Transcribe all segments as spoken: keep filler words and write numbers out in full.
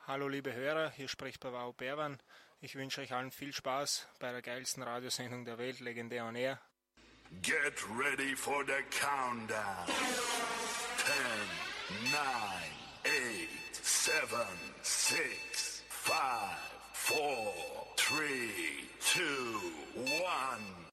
Hallo liebe Hörer, hier spricht Pavao Berwan. Ich wünsche euch allen viel Spaß bei der geilsten Radiosendung der Welt, Legendär on Air. Get ready for the countdown. ten, nine, eight, seven, six, five, four, three, two, one.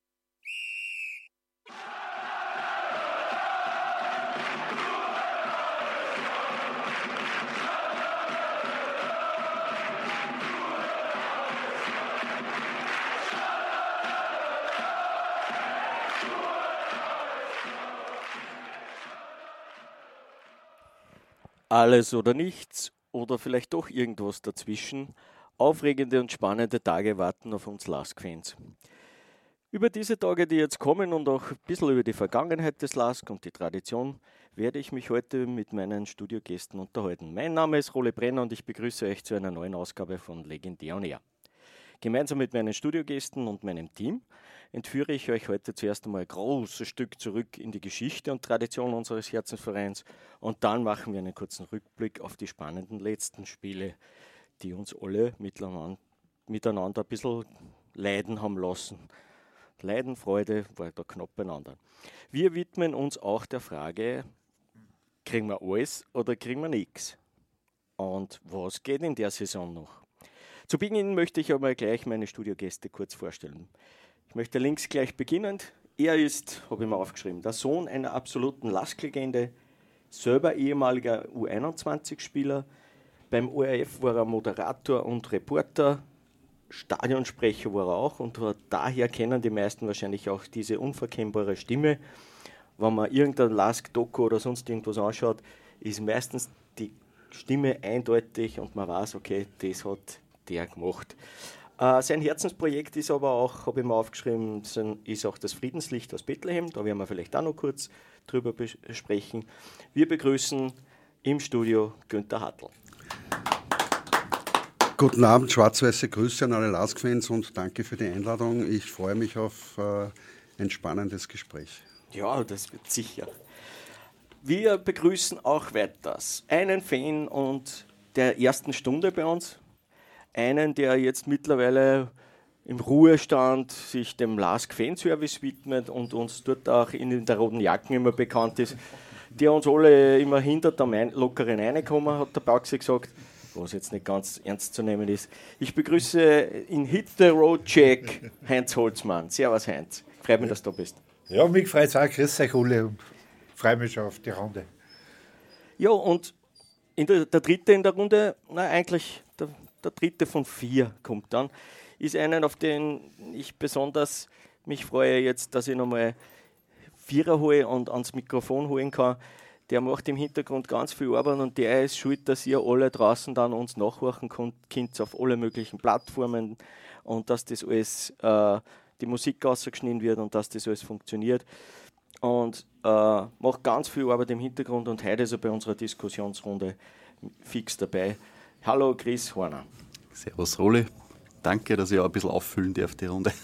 Alles oder nichts oder vielleicht doch irgendwas dazwischen. Aufregende und spannende Tage warten auf uns Lask-Fans. Über diese Tage, die jetzt kommen und auch ein bisschen über die Vergangenheit des Lask und die Tradition, werde ich mich heute mit meinen Studiogästen unterhalten. Mein Name ist Rolli Brenner und ich begrüße euch zu einer neuen Ausgabe von Legendär on Air. Gemeinsam mit meinen Studiogästen und meinem Team entführe ich euch heute zuerst einmal ein großes Stück zurück in die Geschichte und Tradition unseres Herzensvereins und dann machen wir einen kurzen Rückblick auf die spannenden letzten Spiele, die uns alle miteinander, miteinander ein bisschen leiden haben lassen. Leiden, Freude war da knapp beieinander. Wir widmen uns auch der Frage, kriegen wir alles oder kriegen wir nichts? Und was geht in der Saison noch? Zu Beginn möchte ich aber gleich meine Studiogäste kurz vorstellen. Ich möchte links gleich beginnend. Er ist, habe ich mir aufgeschrieben, der Sohn einer absoluten Lask-Legende, selber ehemaliger U einundzwanzig-Spieler. Beim O R F war er Moderator und Reporter, Stadionsprecher war er auch und daher kennen die meisten wahrscheinlich auch diese unverkennbare Stimme. Wenn man irgendein Lask-Doku oder sonst irgendwas anschaut, ist meistens die Stimme eindeutig und man weiß, okay, das hat der gemacht. Äh, sein Herzensprojekt ist aber auch, habe ich mir aufgeschrieben, ist auch das Friedenslicht aus Bethlehem. Da werden wir vielleicht auch noch kurz drüber sprechen. Wir begrüßen im Studio Günther Hartl. Guten Abend, schwarz-weiße Grüße an alle Lask-Fans und danke für die Einladung. Ich freue mich auf äh, ein spannendes Gespräch. Ja, das wird sicher. Wir begrüßen auch weiters einen Fan und der ersten Stunde bei uns. Einen, der jetzt mittlerweile im Ruhestand sich dem Lask-Fanservice widmet und uns dort auch in der roten Jacken immer bekannt ist, der uns alle immer hinter der lockeren reinkommen, hat der Baxi gesagt, was jetzt nicht ganz ernst zu nehmen ist. Ich begrüße in Hit the Road Jack Heinz Holzmann. Servus Heinz, freut mich, dass du da bist. Ja, mich freut es auch. Grüß euch alle und freue mich schon auf die Runde. Ja, und in der, der dritte in der Runde, na eigentlich der Der dritte von vier kommt dann, ist einer, auf den ich besonders mich freue jetzt, dass ich nochmal Vierer hole und ans Mikrofon holen kann. Der macht im Hintergrund ganz viel Arbeit und der ist schuld, dass ihr alle draußen dann uns nachhorchen könnt auf alle möglichen Plattformen und dass das alles, äh, die Musik rausgeschnitten wird und dass das alles funktioniert. Und äh, macht ganz viel Arbeit im Hintergrund und heute ist er bei unserer Diskussionsrunde fix dabei. Hallo Chris Horner. Servus Rolli. Danke, dass ich auch ein bisschen auffüllen darf, die Runde.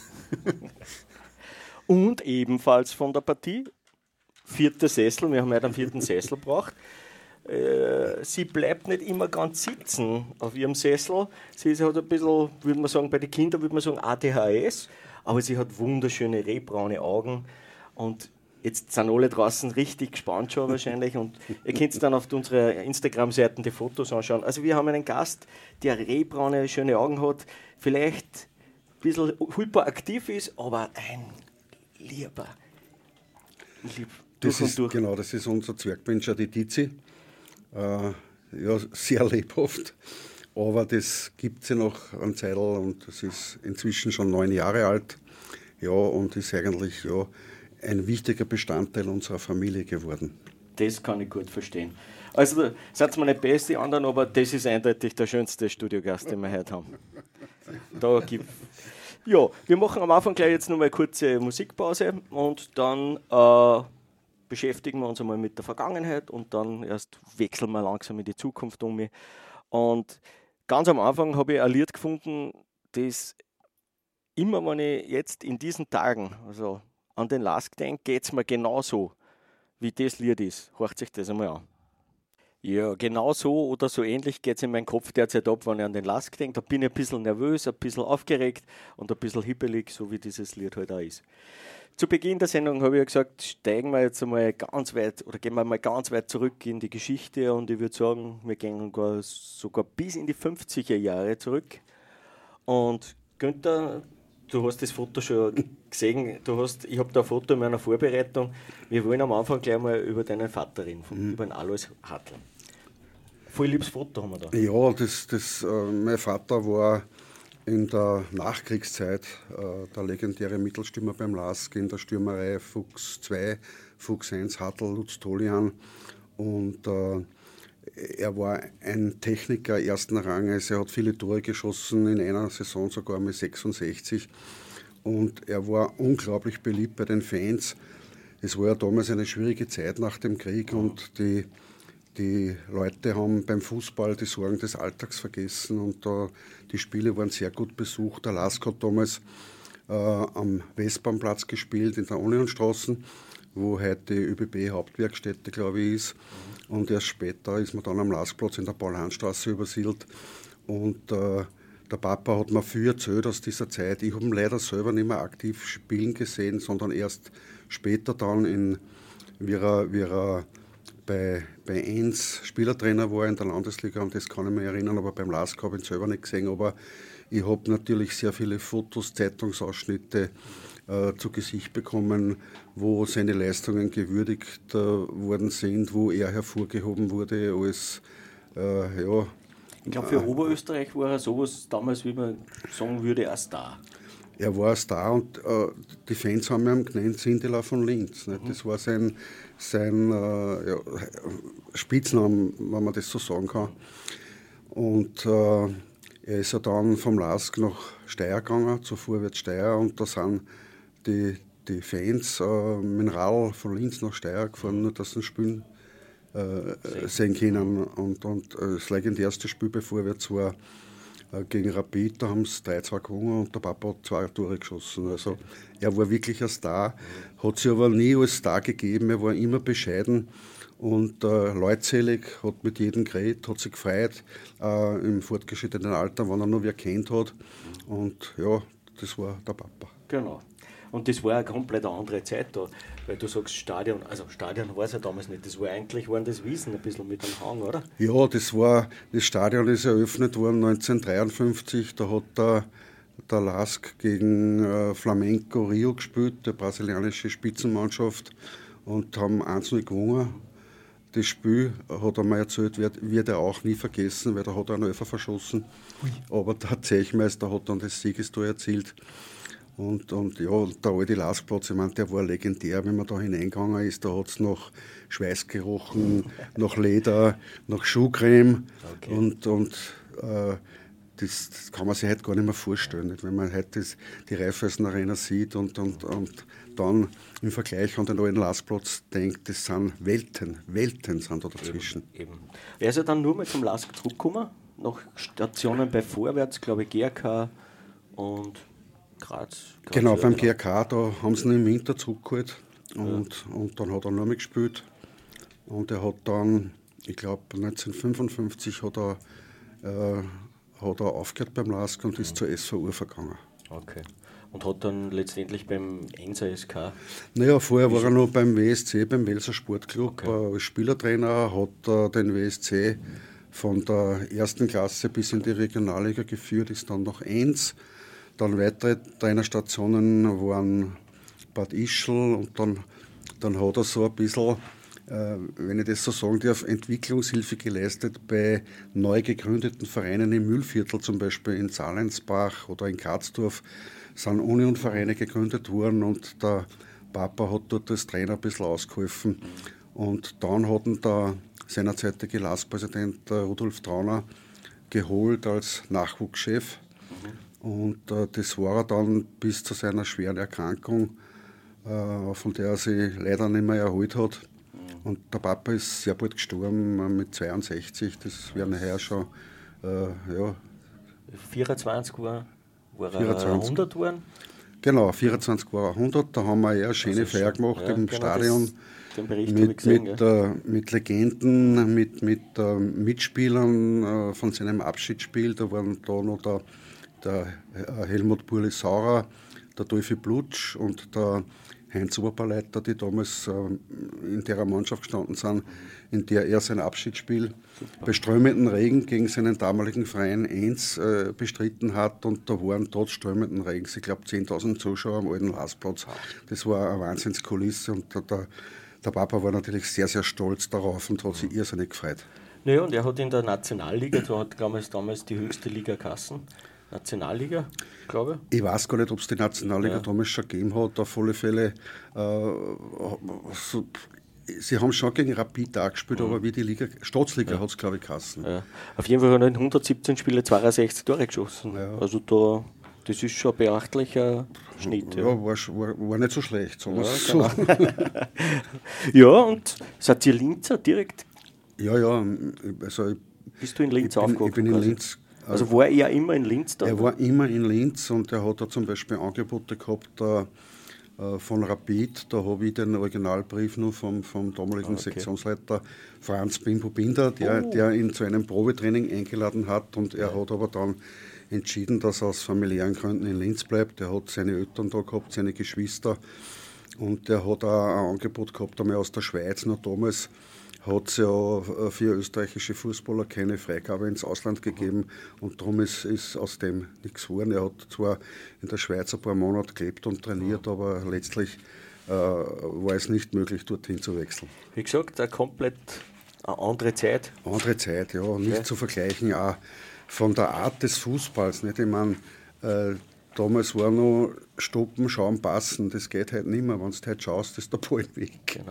Und ebenfalls von der Partie, vierter Sessel, wir haben heute einen vierten Sessel gebraucht. Äh, sie bleibt nicht immer ganz sitzen auf ihrem Sessel. Sie hat ein bisschen, würde man sagen, bei den Kindern würde man sagen A D H S, aber sie hat wunderschöne rehbraune Augen und jetzt sind alle draußen richtig gespannt schon wahrscheinlich und ihr könnt dann auf unsere Instagram-Seiten die Fotos anschauen. Also wir haben einen Gast, der rehbraune, schöne Augen hat, vielleicht ein bisschen hyperaktiv ist, aber ein lieber, lieb, das durch ist, und durch. Genau, das ist unser Zwergpinscher, die Tizi. Äh, ja, sehr lebhaft, aber das gibt sie noch am Zeitl und das ist inzwischen schon neun Jahre alt. Ja, und ist eigentlich, ja, ein wichtiger Bestandteil unserer Familie geworden. Das kann ich gut verstehen. Also, seid mir nicht best, die anderen, aber das ist eindeutig der schönste Studiogast, den wir heute haben. Da gibt ja, wir machen am Anfang gleich jetzt noch mal eine kurze Musikpause und dann äh, beschäftigen wir uns einmal mit der Vergangenheit und dann erst wechseln wir langsam in die Zukunft um. Und ganz am Anfang habe ich ein Lied gefunden, das immer, wenn ich jetzt in diesen Tagen, also an den Lask denke, geht es mir genauso, wie das Lied ist. Hört sich das einmal an. Ja, genau so oder so ähnlich geht es in meinem Kopf derzeit ab, wenn ich an den Lask denke. Da bin ich ein bisschen nervös, ein bisschen aufgeregt und ein bisschen hippelig, so wie dieses Lied halt auch ist. Zu Beginn der Sendung habe ich ja gesagt, steigen wir jetzt einmal ganz weit oder gehen wir mal ganz weit zurück in die Geschichte und ich würde sagen, wir gehen sogar, sogar bis in die fünfziger Jahre zurück. Und Günther, du hast das Foto schon gesehen, du hast, ich habe da ein Foto in meiner Vorbereitung. Wir wollen am Anfang gleich mal über deinen Vater reden, mhm. über den Alois Hartl. Voll liebes Foto haben wir da. Ja, das, das, äh, mein Vater war in der Nachkriegszeit äh, der legendäre Mittelstürmer beim Lask, in der Stürmerei Fuchs zwei, Fuchs eins, Hartl, Lutz Tolian. Und äh, er war ein Techniker ersten Ranges, er hat viele Tore geschossen, in einer Saison sogar mit sechsundsechzig. Und er war unglaublich beliebt bei den Fans. Es war ja damals eine schwierige Zeit nach dem Krieg und die, die Leute haben beim Fußball die Sorgen des Alltags vergessen und äh, die Spiele waren sehr gut besucht. Der Lask hat damals äh, am Westbahnplatz gespielt, in der Unionstraße, wo heute die ÖBB-Hauptwerkstätte, glaube ich, ist. Und erst später ist man dann am Laskplatz in der Paul-Hahn-Straße übersiedelt. Und äh, der Papa hat mir viel erzählt aus dieser Zeit. Ich habe ihn leider selber nicht mehr aktiv spielen gesehen, sondern erst später dann, in, wie er, wie er bei, bei Enns Spielertrainer war in der Landesliga. Und das kann ich mich erinnern, aber beim Lask habe ich ihn selber nicht gesehen. Aber ich habe natürlich sehr viele Fotos, Zeitungsausschnitte äh, zu Gesicht bekommen, wo seine Leistungen gewürdigt äh, worden sind, wo er hervorgehoben wurde als, äh, ja... Ich glaube, für äh, Oberösterreich war er sowas damals, wie man sagen würde, ein Star. Er war ein Star und äh, die Fans haben ihn genannt Sindelar von Linz. Ne? Mhm. Das war sein, sein äh, ja, Spitzname, wenn man das so sagen kann. Und äh, er ist ja dann vom Lask nach Steyr gegangen, zu Vorwärts Steyr, und da sind die, die Fans äh, mit dem Radl von Linz nach Steyr gefahren, nur dass sie spielen äh, sehen können. Und, und äh, das legendärste Spiel bei Vorwärts war äh, gegen Rapid, da haben sie drei zwei gewonnen und der Papa hat zwei Tore geschossen. Also er war wirklich ein Star, hat sich aber nie als Star gegeben, er war immer bescheiden und äh, leutselig, hat mit jedem geredet, hat sich gefreut, äh, im fortgeschrittenen Alter, wenn er noch wer kennt hat. Und ja, das war der Papa. Genau. Und das war eine komplett andere Zeit da, weil du sagst Stadion, also Stadion war es ja damals nicht, das war eigentlich, waren das Wiesen ein bisschen mit dem Hang, oder? Ja, das war, das Stadion ist eröffnet worden neunzehnhundertdreiundfünfzig, da hat der, der Lask gegen äh, Flamenco Rio gespielt, die brasilianische Spitzenmannschaft, und haben eins null gewonnen. Das Spiel, hat er mir erzählt, wird, wird er auch nie vergessen, weil da hat er einen Elfer verschossen. Ui. Aber der Zechmeister hat dann das Siegestor erzielt. Und, und ja, der alte Laskplatz, ich meine, der war legendär, wenn man da hineingegangen ist, da hat es nach Schweiß gerochen, nach Leder, nach Schuhcreme. Okay. Und, und äh, das, das kann man sich heute gar nicht mehr vorstellen, nicht? Wenn man heute das, die Raiffeisen Arena sieht und, und, und dann im Vergleich an den alten Laskplatz denkt, das sind Welten, Welten sind da dazwischen. Eben, eben. Er ist ja dann nur mal zum Lask zurückgekommen, nach Stationen bei Vorwärts, glaube ich, G R K und Graz. Graz genau, ja, beim genau. G R K, da haben sie ihn im Winter zurückgeholt und, ja. und dann hat er noch mal gespielt. Und er hat dann, ich glaube neunzehnhundertfünfundfünfzig hat er, äh, hat er aufgehört beim Lask und ist mhm. zur S V Ufer gegangen. Okay. Und hat dann letztendlich beim Enser S K? Naja, vorher war er noch beim W S C, beim Welser Sportclub, okay. äh, als Spielertrainer, hat äh, den W S C von der ersten Klasse bis in die Regionalliga geführt, ist dann nach Enns. Dann weitere Trainerstationen waren Bad Ischl und dann, dann hat er so ein bisschen, äh, wenn ich das so sagen darf, Entwicklungshilfe geleistet bei neu gegründeten Vereinen im Mühlviertel, zum Beispiel in Salensbach oder in Gratzdorf, sind Unionvereine gegründet worden und der Papa hat dort als Trainer ein bisschen ausgeholfen. Und dann hat ihn der seinerzeitige Lask-Präsident Rudolf Trauner geholt als Nachwuchschef. Und äh, das war er dann bis zu seiner schweren Erkrankung, äh, von der er sich leider nicht mehr erholt hat. Und der Papa ist sehr bald gestorben, äh, mit zweiundsechzig, das wären heuer schon, äh, ja... vierundzwanzig war, war er vierundzwanzig. hundert geworden? Genau, vierundzwanzig war hundert, da haben wir eher eine schöne Also Feier schon, gemacht ja, im genau, Stadion. das- den Bericht habe ich Mit, gesehen, mit, ja. äh, mit Legenden, mit, mit äh, Mitspielern äh, von seinem Abschiedsspiel. Da waren da noch der, der äh, Helmut Burli-Saurer, der Dolphy Blutsch und der Heinz Oberleiter, die damals äh, in der Mannschaft gestanden sind, in der er sein Abschiedsspiel bei strömendem Regen gegen seinen damaligen Verein Enns äh, bestritten hat. Und da waren trotz strömenden Regens, ich glaube, zehntausend Zuschauer am alten Lasplatz. Das war eine Wahnsinnskulisse und der, der Der Papa war natürlich sehr, sehr stolz darauf und hat sich irrsinnig gefreut. Naja, und er hat in der Nationalliga, da hat damals, damals die höchste Liga Kassen, Nationalliga, glaube ich. Ich weiß gar nicht, ob es die Nationalliga Ja. damals schon gegeben hat. Auf alle Fälle, äh, so, sie haben schon gegen Rapid auch gespielt, aber wie die Liga, Staatsliga Ja. hat es, glaube ich, Kassen. Ja. Auf jeden Fall hat er in hundertsiebzehn Spiele zweiundsechzig Tore geschossen. Ja. Also da, das ist schon ein beachtlicher Schnitt. Ja, war, war, war nicht so schlecht, sagen wir Ja, es so. Ja, und seid ihr Linzer direkt? Ja, ja, also ich, Bist du in Linz ich, bin, ich aufgewachsen? bin in quasi? Linz. Also war er immer in Linz dann? Er war immer in Linz und er hat da zum Beispiel Angebote gehabt äh, äh, von Rapid. Da habe ich den Originalbrief nur vom, vom damaligen Okay. Sektionsleiter Franz Bimbo Binder, der, Oh. der ihn zu einem Probetraining eingeladen hat. Und er hat aber dann entschieden, dass er aus familiären Gründen in Linz bleibt. Er hat seine Eltern da gehabt, seine Geschwister. Und er hat auch ein Angebot gehabt, einmal aus der Schweiz. Noch damals hat es ja für österreichische Fußballer keine Freigabe ins Ausland gegeben. Und darum ist, ist aus dem nichts geworden. Er hat zwar in der Schweiz ein paar Monate gelebt und trainiert, aber letztlich äh, war es nicht möglich, dorthin zu wechseln. Wie gesagt, eine komplett eine andere Zeit. Andere Zeit, ja, nicht Ja. zu vergleichen, auch von der Art des Fußballs. Nicht? Ich meine, äh, damals war noch stoppen, schauen, passen. Das geht halt nicht mehr. Wenn du heute schaust, ist der Ball weg. Genau.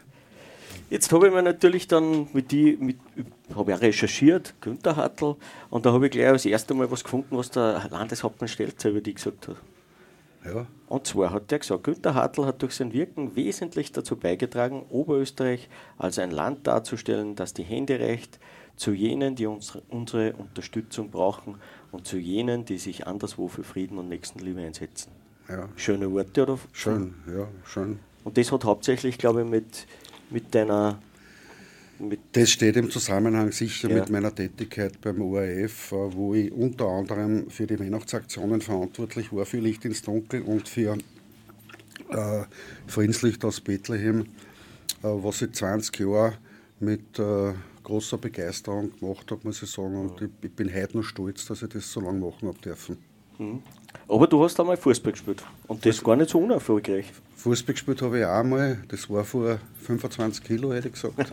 Jetzt habe ich mir natürlich dann mit die, mit, habe ich auch recherchiert, Günther Hartl, und da habe ich gleich das erste Mal was gefunden, was der Landeshauptmann Stelzer über die gesagt hat. Ja, Und zwar hat er gesagt, Günther Hartl hat durch sein Wirken wesentlich dazu beigetragen, Oberösterreich als ein Land darzustellen, das die Hände reicht zu jenen, die uns, unsere Unterstützung brauchen und zu jenen, die sich anderswo für Frieden und Nächstenliebe einsetzen. ja. Schöne Worte, oder? Schön, ja, schön. Und das hat hauptsächlich, glaube ich, mit, mit deiner... Mit, Das steht im Zusammenhang sicher Ja. mit meiner Tätigkeit beim O R F, äh, wo ich unter anderem für die Weihnachtsaktionen verantwortlich war, für Licht ins Dunkel und für äh, Friedenslicht aus Bethlehem, äh, was ich zwanzig Jahre mit äh, großer Begeisterung gemacht habe, muss ich sagen. Und ich, ich bin heute noch stolz, dass ich das so lange machen habe dürfen. aber du hast einmal Fußball gespielt und das gar nicht so unerfolgreich. Fußball gespielt habe ich auch einmal, das war vor fünfundzwanzig Kilo, hätte ich gesagt.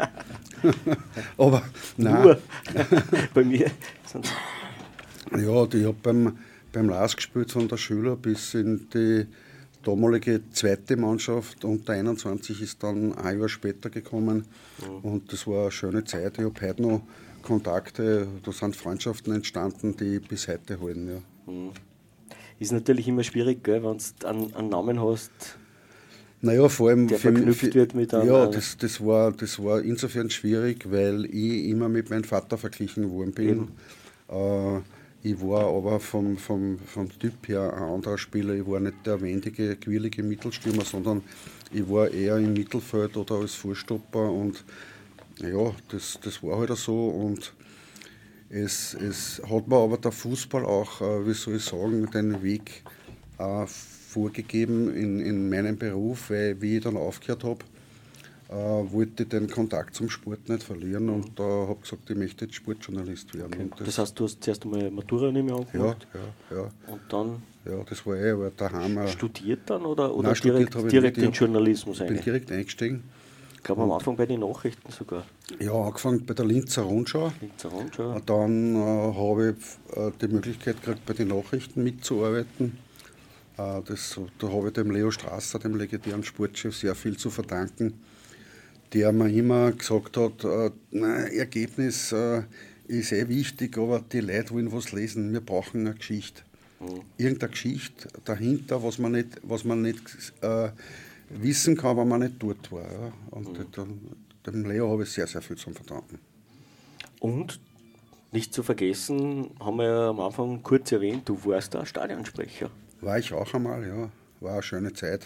Aber nein. Nur bei mir sind Ja, ich habe beim, beim Lars gespielt von der Schüler bis in die damalige zweite Mannschaft. Unter einundzwanzig ist dann ein Jahr später gekommen. Und das war eine schöne Zeit. Ich habe heute noch Kontakte, da sind Freundschaften entstanden, die bis heute halten. Ja. ist natürlich immer schwierig, gell, wenn du einen, einen Namen hast. Naja, vor allem Der für- verknüpft für- wird mit einem- Ja, das, das, war, das war insofern schwierig, weil ich immer mit meinem Vater verglichen worden bin. Äh, ich war aber vom, vom, vom Typ her ein anderer Spieler. Ich war nicht der wendige, quirlige Mittelstürmer, sondern ich war eher im Mittelfeld oder als Vorstopper. Und ja, das, das war halt so. Und es, es hat mir aber der Fußball auch, äh, wie soll ich sagen, den Weg äh, vorgegeben in, in meinem Beruf, weil wie ich dann aufgehört habe, äh, wollte ich den Kontakt zum Sport nicht verlieren und da habe ich gesagt, ich möchte jetzt Sportjournalist werden. Und Das heißt, du hast zuerst einmal Matura nicht mehr ja, angemacht ja, ja, und dann ja, das war eh aber daheim. äh, studiert dann oder, oder Nein, studiert direkt, habe ich direkt nicht. in Journalismus Ich bin eigentlich? direkt eingestiegen. Ich glaube am Anfang bei den Nachrichten sogar. Ja, angefangen bei der Linzer Rundschau. Linzer Rundschau. Und dann äh, habe ich äh, die Möglichkeit gekriegt, bei den Nachrichten mitzuarbeiten. Äh, das, da habe ich dem Leo Strasser, dem legendären Sportchef, sehr viel zu verdanken, der mir immer gesagt hat, äh, nein, Ergebnis äh, ist eh wichtig, aber die Leute wollen was lesen, wir brauchen eine Geschichte. Irgendeine Geschichte dahinter, was man nicht, was man nicht äh, wissen kann, wenn man nicht dort war. Ja. Und dem, dem Leo habe ich sehr, sehr viel zu verdanken. Und nicht zu vergessen, haben wir ja am Anfang kurz erwähnt, du warst da Stadionsprecher. War ich auch einmal, ja. war eine schöne Zeit.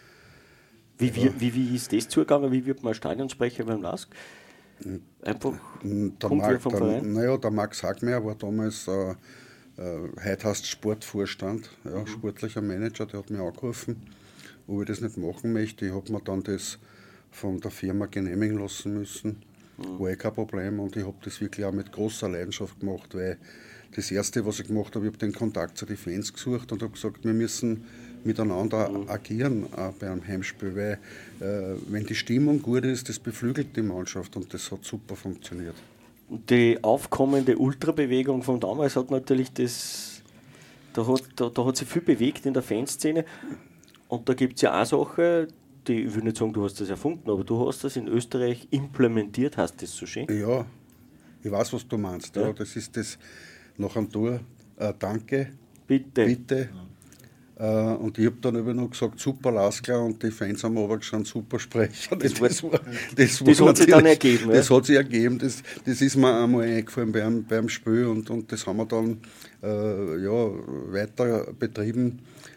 Wie, Ja. wie, wie, wie ist das zugegangen? Wie wird man Stadionsprecher beim Lask? Einfach Der, kommt wer Mark, vom der, Verein? naja, der Max Hagmeier war damals, äh, äh, heute heißt Sportvorstand, ja, Mhm. sportlicher Manager, der hat mich angerufen, ob ich das nicht machen möchte. Ich habe mir dann das von der Firma genehmigen lassen müssen. Mhm. War eh kein Problem und ich habe das wirklich auch mit großer Leidenschaft gemacht, weil das Erste, was ich gemacht habe, ich habe den Kontakt zu den Fans gesucht und habe gesagt, wir müssen miteinander Mhm. agieren äh, bei einem Heimspiel, weil äh, wenn die Stimmung gut ist, das beflügelt die Mannschaft und das hat super funktioniert. Die aufkommende Ultrabewegung von damals hat natürlich das, da hat, da, da hat sich viel bewegt in der Fanszene und da gibt es ja auch Sachen, die, ich will nicht sagen, du hast das erfunden, aber du hast das in Österreich implementiert, heißt das so schön? Ja, ich weiß, was du meinst. Ja. Ja. Das ist das nach einem Tor, äh, danke, Bitte. bitte. Äh, und ich habe dann eben noch gesagt, super Laskler, und die Fans haben aber schon super Sprecher. Das, war- das, war, das, das war hat sich dann natürlich- ergeben, ja? Das hat sich ergeben, das, das ist mir einmal eingefallen beim, beim Spiel und, und das haben wir dann äh, ja, weiter betrieben.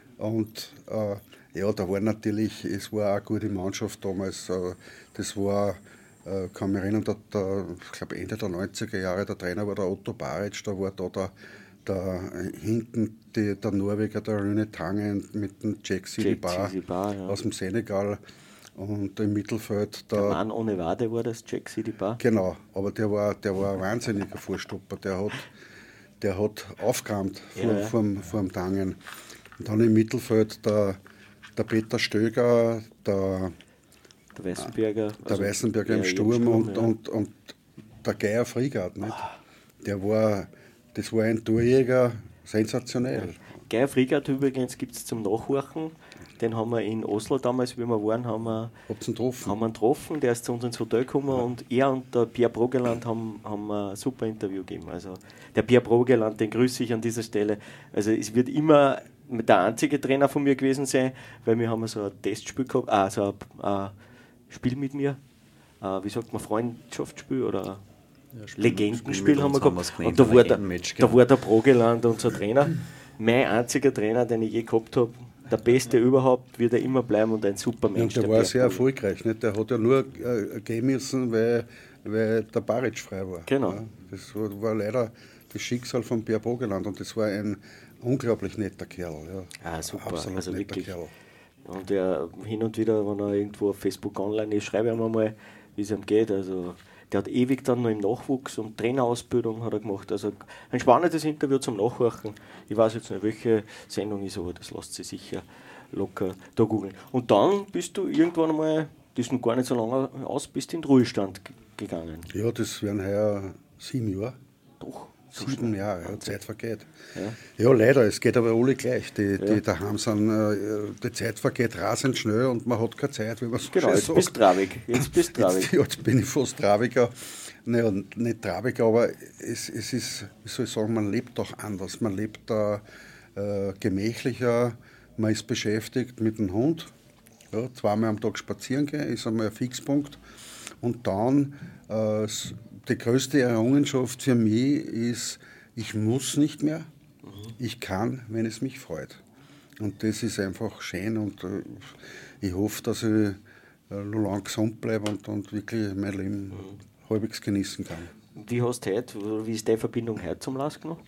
Und äh, ja, da war natürlich, es war auch eine gute Mannschaft damals. Äh, das war, äh, kann mich erinnern, der, der, ich glaube Ende der neunziger Jahre, der Trainer war der Otto Baric, da war da der, der hinten die, der Norweger, der Rune Tangen mit dem Jack Sidiba Jack Sidiba, ja. aus dem Senegal und im Mittelfeld Der der, Mann ohne Wade war das, Jack Sidiba. genau, aber der war, der war ein wahnsinniger Vorstopper, der hat, der hat aufgeräumt vor, Ja, ja. Vom, vom Tangen. Und dann im Mittelfeld der, der Peter Stöger, der, Der Weißenberger. der also Weißenberger im eher Sturm, und, ja. und, und der Geier Friegard, nicht? Der war, das war ein Torjäger, sensationell. Geier Friegard übrigens gibt es zum Nachhorchen. Den haben wir in Oslo damals, wie wir waren, haben wir, Hab's ihn getroffen? haben wir ihn getroffen. Der ist zu uns ins Hotel gekommen und er und der Pierre Brogeland haben, haben ein super Interview gegeben. Also der Pierre Brogeland, den grüße ich an dieser Stelle. Also es wird immer der einzige Trainer von mir gewesen sein, weil wir haben so ein Testspiel gehabt, ah, so ein, ein Spiel mit mir, äh, wie sagt man, Freundschaftsspiel oder Legendenspiel haben wir gehabt. Und da war, der, da war der Brogeland unser Trainer. Mein einziger Trainer, den ich je gehabt habe. Der Beste überhaupt, wird er immer bleiben und ein super Mensch. Und der war Pierre sehr Brogeland. erfolgreich. Nicht? Der hat ja nur äh, gehen müssen, weil, weil der Baric frei war. Genau. Ja, das war, war leider das Schicksal von Pierre Bogeland und das war ein unglaublich netter Kerl. Ja. Ah, super, Absolut also netter wirklich. Kerl. Und er hin und wieder, wenn er irgendwo auf Facebook online ist, schreibe ich ihm einmal, wie es ihm geht. Also, der hat ewig dann noch im Nachwuchs und Trainerausbildung hat er gemacht. Also ein spannendes Interview zum Nachhorchen. Ich weiß jetzt nicht, welche Sendung ist, aber das lässt sich sicher locker da googeln. Und dann bist du irgendwann einmal, das ist noch gar nicht so lange aus, bist in den Ruhestand g- gegangen. Ja, das wären heuer sieben Jahre. Doch. Sieben Jahre, ja, Zeit vergeht. Ja. Ja, leider, es geht aber alle gleich. Die, Ja. die daheim sind, äh, die Zeit vergeht rasend schnell und man hat keine Zeit, wie man so Genau, schön jetzt sagt. bist du traurig. Jetzt bist du traurig. Jetzt, jetzt bin ich fast trauriger. Naja, nicht trauriger, aber es, es ist, wie soll ich sagen, man lebt doch anders. Man lebt da äh, gemächlicher, man ist beschäftigt mit dem Hund. Ja, zweimal am Tag spazieren gehen, ist einmal ein Fixpunkt. Und dann, äh, s- die größte Errungenschaft für mich ist, ich muss nicht mehr, ich kann, wenn es mich freut. Und das ist einfach schön und äh, ich hoffe, dass ich äh, noch lange gesund bleibe und, und wirklich mein Leben halbwegs genießen kann. Wie hast du heute, wie ist deine Verbindung heute zum Lask noch?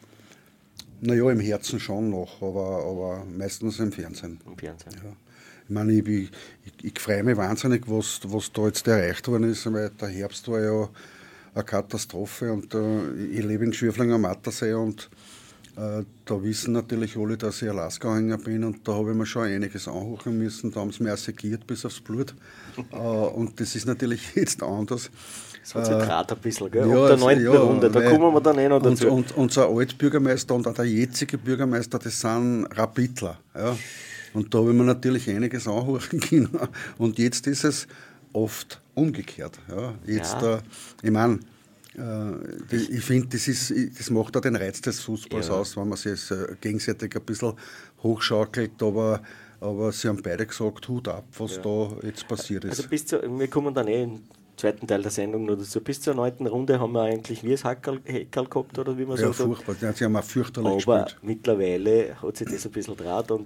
Naja, im Herzen schon noch, aber, aber meistens im Fernsehen. Im Fernsehen. Ja. Ich meine, ich, ich, ich, ich freue mich wahnsinnig, was, was da jetzt erreicht worden ist, weil der Herbst war ja eine Katastrophe und äh, ich lebe in Schürfling am Attersee und äh, da wissen natürlich alle, dass ich Alaska-Hänger bin und da habe ich mir schon einiges anhören müssen, da haben sie mich assegiert bis aufs Blut äh, und das ist natürlich jetzt anders. Das hat sich Äh, draht ein bisschen, gell? ja, Ab der also, neunten ja, Runde, da weil- kommen wir dann eh noch und, dazu. und unser Altbürgermeister und auch der jetzige Bürgermeister, das sind Rapidler. Ja. Und da habe ich mir natürlich einiges anhören können. Und jetzt ist es oft umgekehrt. Ja. Jetzt, Ja. Äh, ich meine, äh, die- ich finde, das, ist- das macht auch den Reiz des Fußballs Ja. aus, wenn man sich äh, gegenseitig ein bisschen hochschaukelt. Aber, aber sie haben beide gesagt, Hut ab, was da jetzt passiert ist. Also bis zur, wir kommen dann eh im zweiten Teil der Sendung noch dazu. Bis zur neunten Runde haben wir eigentlich wie das Hackerl Heckerl gehabt, oder wie man ja, so sagt. furchtbar. Sie haben auch fürchterlich Aber gespielt. mittlerweile hat sich das ein bisschen draht und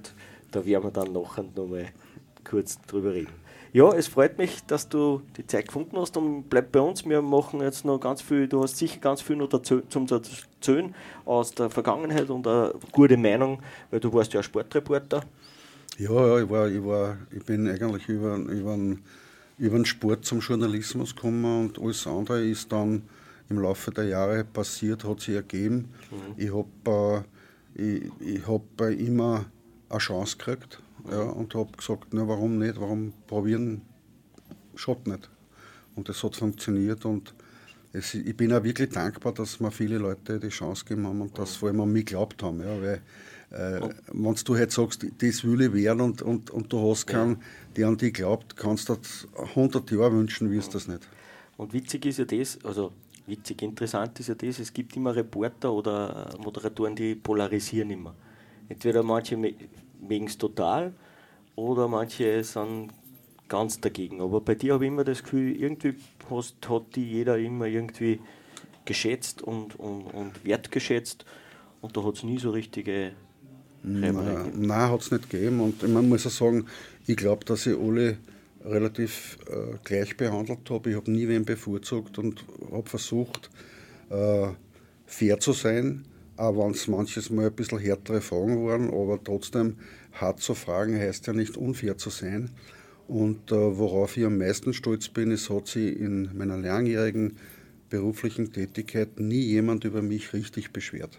da werden wir dann nachher noch mal kurz drüber reden. Ja, es freut mich, dass du die Zeit gefunden hast und bleib bei uns. Wir machen jetzt noch ganz viel, du hast sicher ganz viel noch dazu, zum Erzählen aus der Vergangenheit und eine gute Meinung, weil du warst ja Sportreporter. Ja, ja ich, war, ich, war, ich bin eigentlich über, über, über den Sport zum Journalismus gekommen und alles andere ist dann im Laufe der Jahre passiert, hat sich ergeben. Mhm. Ich habe äh, ich, ich hab immer eine Chance gekriegt. Ja, und habe gesagt, na, warum nicht, warum probieren, schaut nicht. Und das hat funktioniert und es, ich bin auch wirklich dankbar, dass mir viele Leute die Chance gegeben haben und dass vor allem an mich geglaubt haben. Ja, weil, äh, wenn du halt sagst, das will ich werden und, und, und du hast keinen, der an dich glaubt, kannst du das hundert Jahre wünschen, wirst du das nicht. Und witzig ist ja das, also witzig, interessant ist ja das, es gibt immer Reporter oder Moderatoren, die polarisieren immer. Entweder manche mögen es total oder manche sind ganz dagegen. Aber bei dir habe ich immer das Gefühl, irgendwie hast, hat die jeder immer irgendwie geschätzt und, und, und wertgeschätzt und da hat es nie so richtige Reiberei gegeben. Nein, hat es nicht gegeben und man muss auch sagen, ich glaube, dass ich alle relativ äh, gleich behandelt habe. Ich habe nie wen bevorzugt und habe versucht, äh, fair zu sein. Auch wenn es manches Mal ein bisschen härtere Fragen waren, aber trotzdem hart zu fragen heißt ja nicht unfair zu sein. Und äh, worauf ich am meisten stolz bin, es hat sich in meiner langjährigen beruflichen Tätigkeit nie jemand über mich richtig beschwert.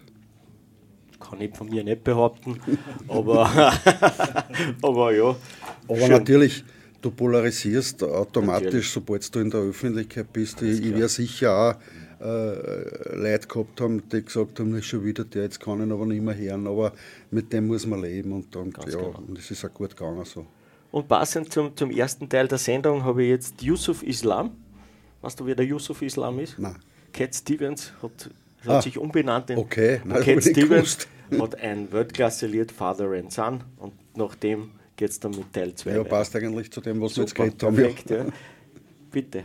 Kann ich von mir nicht behaupten, aber, aber ja. Aber schön. Natürlich, du polarisierst automatisch, natürlich. Sobald du in der Öffentlichkeit bist. Ich, ich werde sicher auch Äh, Leute gehabt haben, die gesagt haben, das ist schon wieder der, jetzt kann ich ihn aber nicht mehr hören, aber mit dem muss man leben und, und ja, genau. Und es ist auch gut gegangen so. Und passend zum, zum ersten Teil der Sendung habe ich jetzt Yusuf Islam. Weißt du, wer der Yusuf Islam ist? Nein. Cat Stevens hat, hat ah, sich umbenannt in okay. Nein, Cat Stevens hat ein Weltklasse-Lied, Father and Son, und nach dem geht es dann mit Teil zwei. Ja, passt eigentlich zu dem, was Super, wir jetzt geredet haben. Perfekt, ja. Bitte.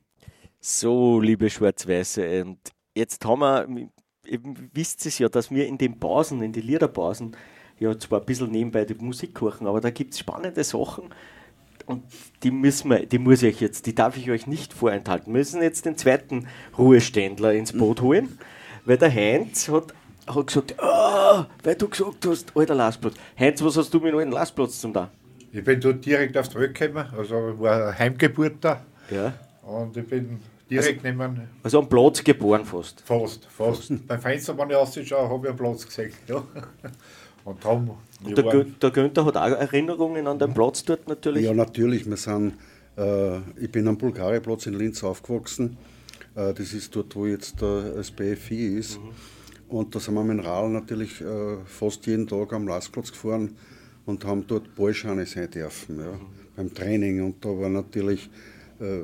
So, liebe Schwarz-Weiße, und jetzt haben wir, eben wisst ihr es ja, dass wir in den Pausen, in den Liederpausen, ja zwar ein bisschen nebenbei die Musik kochen, aber da gibt es spannende Sachen und die müssen wir, die muss ich euch jetzt, die darf ich euch nicht vorenthalten. Wir müssen jetzt den zweiten Ruheständler ins Boot holen, weil der Heinz hat, hat gesagt, oh, weil du gesagt hast, alter Lastplatz. Heinz, was hast du mit dem alten Lastplatz zum da? Ich bin dort direkt auf die Welt gekommen, also war eine Heimgeburt da. Ja. Und ich bin direkt also, neben... Also am Platz geboren fast? Fast, fast. fast. Beim Fenster, wenn ich rausschaue, habe ich einen Platz gesehen. Ja. Und, darum, und der, Gü- der Günther hat auch Erinnerungen an den Platz dort natürlich? Ja, natürlich. Wir sind, äh, ich bin am Bulgariplatz in Linz aufgewachsen. Äh, das ist dort, wo jetzt äh, das B F I ist. Mhm. Und da sind wir mit dem Radl natürlich äh, fast jeden Tag am Lastplatz gefahren und haben dort Ballscheine sein dürfen, ja, mhm. beim Training. Und da war natürlich äh,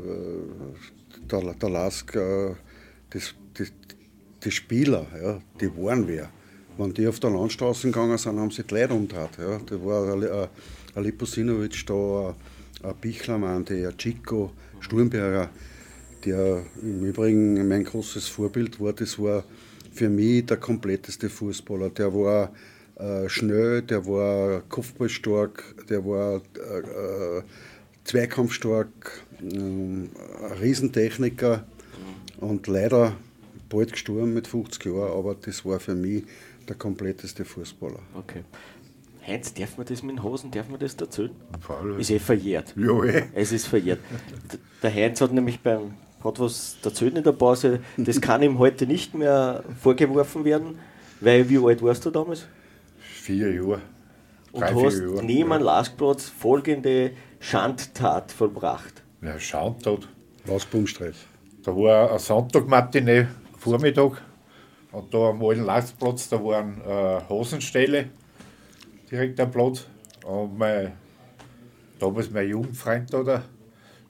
der, der Lask, äh, das, das, die Spieler, ja, die waren wer. Wenn die auf der Landstraße gegangen sind, haben sie die Leute umgedreht. Ja. Da war ein, ein Lipusinovic da, ein Bichlermann, der Chico, Sturmberger, der im Übrigen mein großes Vorbild war. Das war für mich der kompletteste Fußballer. Der war äh, schnell, der war kopfballstark, der war äh, äh, zweikampfstark, äh, ein Riesentechniker und leider bald gestorben mit fünfzig Jahren, aber das war für mich der kompletteste Fußballer. Okay. Heinz, darf man das mit den Hosen, darf man das erzählen? Fall. Ist eh verjährt. Ja, eh. Es ist verjährt. Der Heinz hat nämlich beim, hat was erzählt in der Pause, das kann ihm heute nicht mehr vorgeworfen werden, weil wie alt warst du damals? Vier Jahre. Und Drei, hast vier Jahre, neben ja. dem Lastplatz folgende Schandtat vollbracht. Ja, Schandtat. Was Bumstreich? Da war ein Sonntagmatinee, Vormittag, und da am alten Lastplatz, da waren äh, Hosenställe, direkt am Platz. Und mein, damals mein Jugendfreund da, der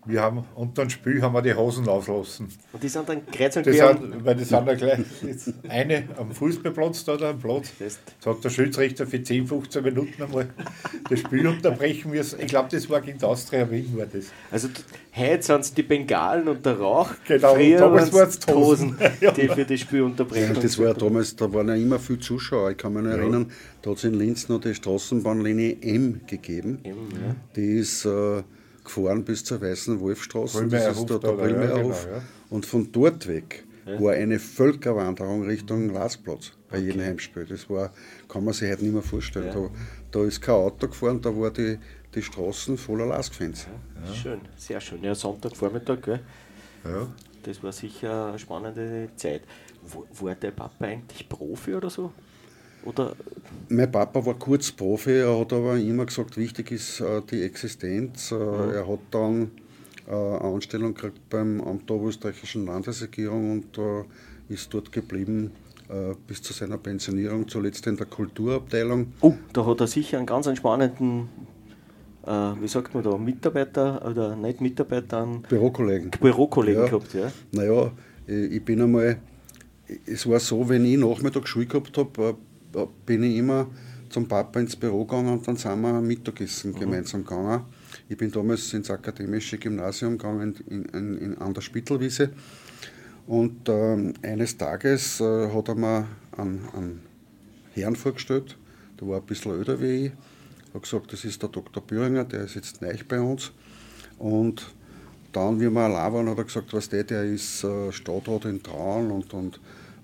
wir haben unter dem Spiel haben wir die Hosen auslassen. Und die sind dann kreuz und Das quer. sind, weil die sind ja gleich jetzt eine am Fußballplatz, da am Platz. Fest. Jetzt hat der Schiedsrichter für zehn, fünfzehn Minuten einmal das Spiel unterbrechen müssen. Ich glaube, das war gegen die Austria Wien. War das. Also d- heute sind es die Bengalen und der Rauch. Genau, Früher damals waren es waren's die Hosen, Ja. die für das Spiel unterbrechen. Das war ja damals, da waren ja immer viele Zuschauer. Ich kann mich noch erinnern, da hat es in Linz noch die Straßenbahnlinie M gegeben. M, ja. Die ist äh, gefahren bis zur Weißen Wolfstraße. Das ist Brillmeierhof da der da, ja, Brillmeierhof. genau, ja. Und von dort weg war eine Völkerwanderung Richtung Lasplatz bei jedem Heimspiel. Das war, kann man sich heute nicht mehr vorstellen. Ja. Da, da ist kein Auto gefahren, da war die, die Straßen voller Lask-Fans. Schön, sehr schön. Ja, Sonntagvormittag, gell? Ja. Das war sicher eine spannende Zeit. War, war der Papa eigentlich Profi oder so? Oder Mein Papa war kurz Profi, er hat aber immer gesagt, wichtig ist äh, die Existenz. Äh, Mhm. Er hat dann äh, eine Anstellung gekriegt beim Amt der österreichischen Landesregierung und äh, ist dort geblieben äh, bis zu seiner Pensionierung, zuletzt in der Kulturabteilung. oh, da hat er sicher einen ganz spannenden, äh, wie sagt man da, Mitarbeiter oder nicht Mitarbeiter, einen Bürokollegen. Bürokollegen Ja. gehabt, ja. Naja, ich ich bin einmal, es war so, wenn ich Nachmittag Schule gehabt habe, bin ich immer zum Papa ins Büro gegangen und dann sind wir Mittagessen gemeinsam gegangen. Ich bin damals ins akademische Gymnasium gegangen in, in, in, an der Spittelwiese und ähm, eines Tages äh, hat er mir einen, einen Herrn vorgestellt, der war ein bisschen älter wie ich, hat gesagt, das ist der Doktor Büringer, der ist jetzt neu bei uns und dann, wie wir allein waren, hat er gesagt, was der, der ist äh, Stadtrat in Traun und, und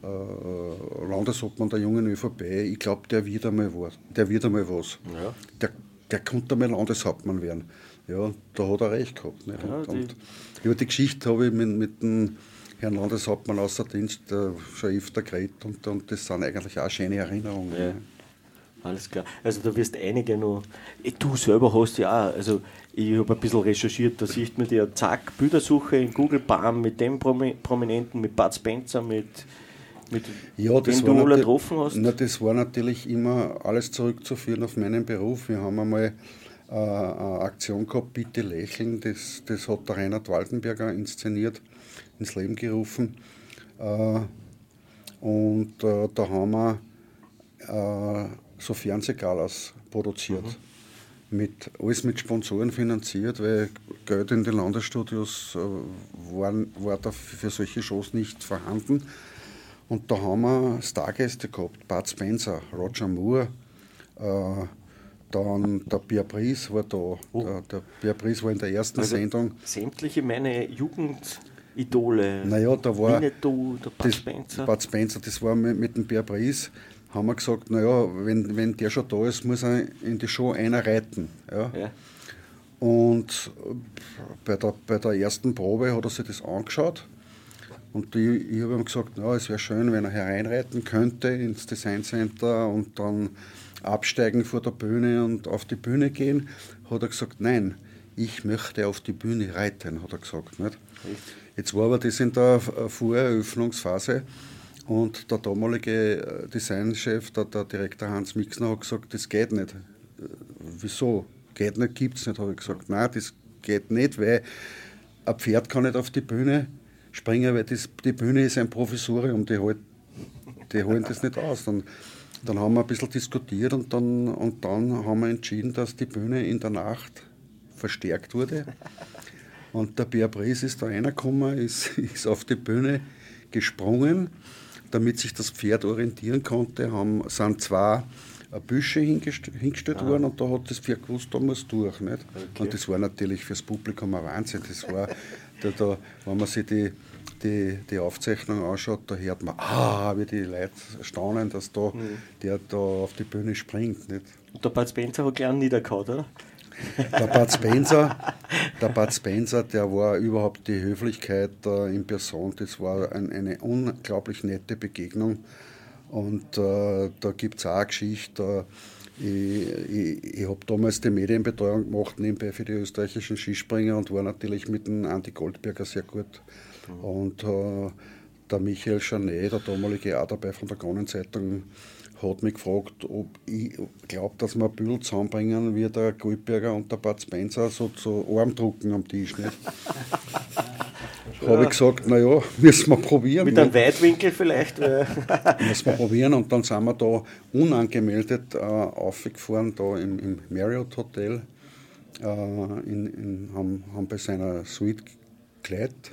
äh, Landesobmann der jungen ÖVP. Ich glaube, der wird einmal was. Der wird einmal was. Ja. Der, der konnte einmal Landeshauptmann werden. Ja, da hat er recht gehabt. Nicht? Ja, und, die- und, über die Geschichte habe ich mit, mit dem Herrn Landeshauptmann außer Dienst äh, schon öfter geredet und, und das sind eigentlich auch schöne Erinnerungen. Ja. Alles klar. Also da wirst einige noch. Eh, Du selber hast ja auch, also ich habe ein bisschen recherchiert, da sieht man dir zack, Bildersuche in Google, bam, mit dem Promi Prominenten, mit Bud Spencer, mit, mit Ja, das dem war du alle nati- getroffen hast. Na, das war natürlich immer alles zurückzuführen auf meinen Beruf. Wir haben einmal äh, eine Aktion gehabt, Bitte lächeln, das, das hat der Reinhard Waltenberger inszeniert, ins Leben gerufen. Äh, und äh, da haben wir äh, so Fernsehgalas produziert. Mit, alles mit Sponsoren finanziert, weil Geld in den Landesstudios äh, waren, war da für solche Shows nicht vorhanden. Und da haben wir Stargäste gehabt, Bud Spencer, Roger Moore, äh, dann der Pierre Brice war da. Der, der Pierre Brice war in der ersten Also Sendung. sämtliche meine Jugendidole. Naja, da war Winnetou, der Bud das, Spencer. Bud Spencer, das war mit, mit dem Pierre Brice, haben wir gesagt, naja, wenn, wenn der schon da ist, muss er in die Show einer reiten. Ja? Ja. Und bei der, bei der ersten Probe hat er sich das angeschaut. Und ich, ich habe ihm gesagt, na, es wäre schön, wenn er hereinreiten könnte ins Design Center und dann absteigen vor der Bühne und auf die Bühne gehen. Hat er gesagt, nein, ich möchte auf die Bühne reiten, hat er gesagt. Nicht? Jetzt war aber das in der Voreröffnungsphase und der damalige Designchef, der, der Direktor Hans Mixner, hat gesagt, das geht nicht. Wieso? Geht nicht, gibt es nicht, habe ich gesagt. Nein, das geht nicht, weil ein Pferd kann nicht auf die Bühne springen, weil das, die Bühne ist ein Provisorium, die, halt, die holen das nicht aus. Dann, dann haben wir ein bisschen diskutiert und dann, und dann haben wir entschieden, dass die Bühne in der Nacht verstärkt wurde. Und der Pierre Brice ist da reingekommen, ist, ist auf die Bühne gesprungen, damit sich das Pferd orientieren konnte, haben, sind zwei Büsche hingest hingestellt worden und da hat das Pferd gewusst, da muss durch. Nicht? Okay. Und das war natürlich fürs Publikum ein Wahnsinn. Das war, da, da, wenn man sich die, die, die Aufzeichnung anschaut, da hört man, ah, wie die Leute staunen, dass da, mhm. der da auf die Bühne springt. Nicht? Und der Bud Spencer hat gleich niedergehauen, oder? Der Bud Spencer, der Bud Spencer, der war überhaupt die Höflichkeit äh, in Person. Das war ein, eine unglaublich nette Begegnung. Und äh, da gibt es auch eine Geschichte. Äh, ich ich, ich habe damals die Medienbetreuung gemacht, nebenbei für die österreichischen Skispringer und war natürlich mit dem Andi Goldberger sehr gut. Mhm. Und äh, der Michael Janet, der damalige auch dabei von der Kronenzeitung, hat mich gefragt, ob ich glaube, dass wir ein Bündel zusammenbringen, wie der Goldberger und der Bud Spencer so zu Armdrucken am Tisch. Nicht? Ja. Habe ich gesagt, naja, müssen wir probieren. Mit einem Weitwinkel vielleicht. Müssen wir probieren. Und dann sind wir da unangemeldet äh, aufgefahren, da im, im Marriott Hotel, äh, in, in, haben, haben bei seiner Suite gekleidet.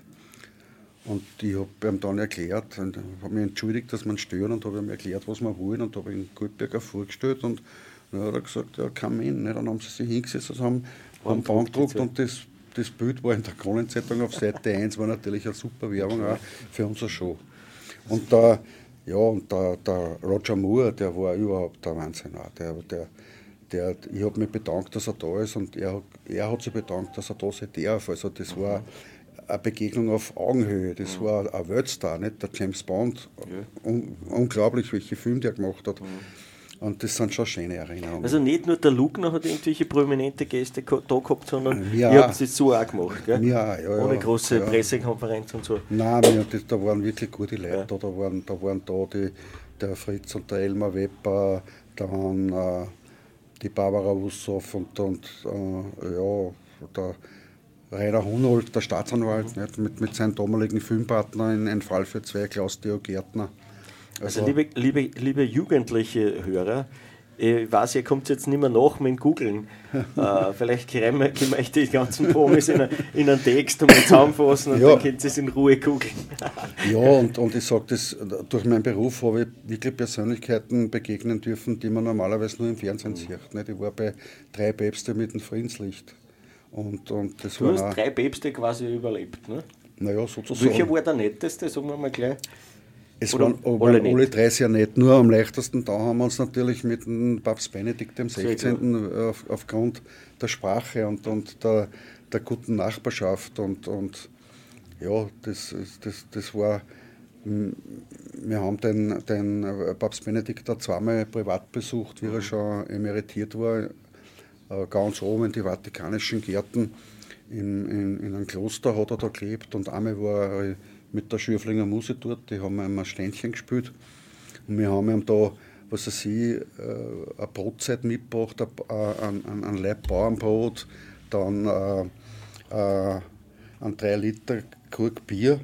Und ich habe ihm dann erklärt, und habe mich entschuldigt, dass man stören, und habe ihm erklärt, was wir wollen, und habe ihn Goldberger vorgestellt, und dann hat er gesagt, ja, kein Mensch. Ne? Dann haben sie sich hingesetzt, also haben, haben Band gedruckt, und das, das Bild war in der Kronenzeitung auf Seite eins, war natürlich eine super Werbung auch für unsere Show. Und der, ja, und der, der Roger Moore, der war überhaupt der Wahnsinn auch. Der, der, der, ich habe mich bedankt, dass er da ist, und er, er hat sich bedankt, dass er da sein darf. Also das war eine Begegnung auf Augenhöhe. Das mhm. war ein Weltstar, nicht? Der James Bond. Ja. Un- unglaublich, welche Filme der gemacht hat. Mhm. Und das sind schon schöne Erinnerungen. Also nicht nur der Lugner hat irgendwelche prominente Gäste da gehabt, sondern ja. ihr habt es jetzt so auch gemacht, gell? Ja, ja, ohne ja, große ja. Pressekonferenz und so. Nein, wir, das, da waren wirklich gute Leute. Ja. Da, da, waren, da waren da die, der Fritz und der Elmar Wepper, dann äh, die Barbara Ussoff und, und äh, ja, der Rainer Hunold, der Staatsanwalt, mhm. nicht, mit, mit seinem damaligen Filmpartner in Ein Fall für zwei, Klaus-Theo Gärtner. Also, also liebe, liebe, liebe jugendliche Hörer, ich weiß, ihr kommt jetzt nicht mehr nach mit dem Googlen. äh, vielleicht können wir, können wir euch die ganzen Promis in, in einen Text einmal zusammenfassen, und ja. dann könnt ihr es in Ruhe googeln. Ja, und, und ich sage das, durch meinen Beruf habe ich wirklich Persönlichkeiten begegnen dürfen, die man normalerweise nur im Fernsehen mhm. sieht. Nicht? Ich war bei Drei Päpste mit dem Friedenslicht. Und, und das du war hast auch, drei Päpste quasi überlebt, ne? Naja, sozusagen. Welcher war der netteste, sagen wir mal gleich? Es Oder waren, alle, waren alle drei sehr nett, nur am leichtesten da haben wir uns natürlich mit dem Papst Benedikt dem sechzehnten Auf, aufgrund der Sprache und, und der, der guten Nachbarschaft und, und ja, das, das, das war, wir haben den, den Papst Benedikt da zweimal privat besucht, wie er schon emeritiert war, ganz oben in die Vatikanischen Gärten, in, in, in einem Kloster hat er da gelebt, und einmal war er mit der Schürflinger Muse dort, die haben ihm ein Ständchen gespielt. Und wir haben ihm da, was weiß ich, eine Brotzeit mitgebracht, ein, ein, ein Laib Bauernbrot, dann äh, äh, ein drei Liter Krug Bier,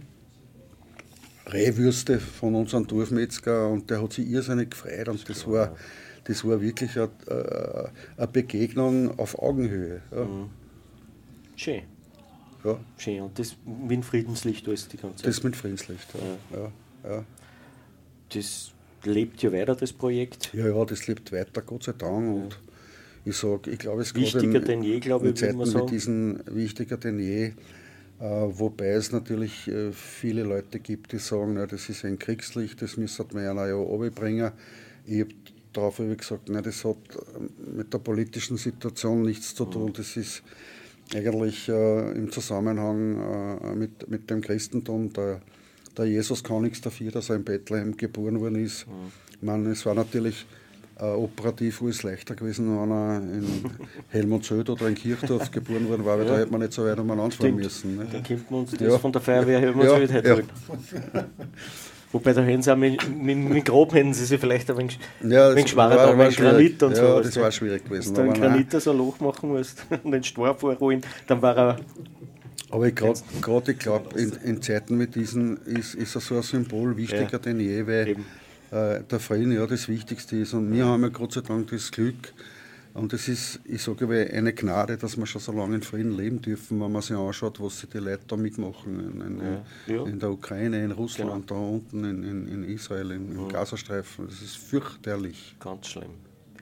Rehwürste von unserem Dorfmetzger, und der hat sich irrsinnig gefreut, und das war, das war wirklich eine, eine Begegnung auf Augenhöhe. Ja. Schön. Ja. Schön. Und das mit dem Friedenslicht alles die ganze Zeit? Das mit Friedenslicht, ja. Ja. Ja, ja. Das lebt ja weiter, das Projekt? Ja, ja, das lebt weiter, Gott sei Dank. Und ja. ich sage, ich glaube, es wichtiger in, denn je, glaube in ich, Zeiten würde man sagen. Wie diesen, wichtiger denn je. Äh, wobei es natürlich äh, viele Leute gibt, die sagen, na, das ist ein Kriegslicht, das müsste man ja ja runterbringen. Ich habe darauf gesagt, nein, das hat mit der politischen Situation nichts zu tun. Das ist eigentlich äh, im Zusammenhang äh, mit, mit dem Christentum. Der, der Jesus kann nichts dafür, dass er in Bethlehem geboren worden ist. Mhm. Ich meine, es war natürlich äh, operativ alles leichter gewesen, wenn er in Helmutshöht oder in Kirchdorf geboren worden war, weil ja. da hätte man nicht so weit umeinander fahren müssen. Ne? Dann kommt man uns das ja. von der Feuerwehr Helmutshöht ja. heute ja. Wobei da hätten sie auch mit, mit, mit Grob hätten sie sich vielleicht ein wenig, ja, wenig schwerer da mit Granit und so. Ja, das war schwierig gewesen. Wenn du einen Granit so ein Loch machen musst und den Stor vorrollen, dann war er... Aber ich glaube, ich glaub, in, in Zeiten wie diesen ist, ist er so ein Symbol wichtiger ja. denn je, weil äh, der Frieden ja das Wichtigste ist. Und wir haben ja Gott sei Dank das Glück, und es ist, ich sage aber, eine Gnade, dass wir schon so lange in Frieden leben dürfen, wenn man sich anschaut, was die Leute da mitmachen. In, in, ja. Ja. in der Ukraine, in Russland, genau. da unten, in, in, in Israel, in, im ja. Gazastreifen. Das ist fürchterlich. Ganz schlimm.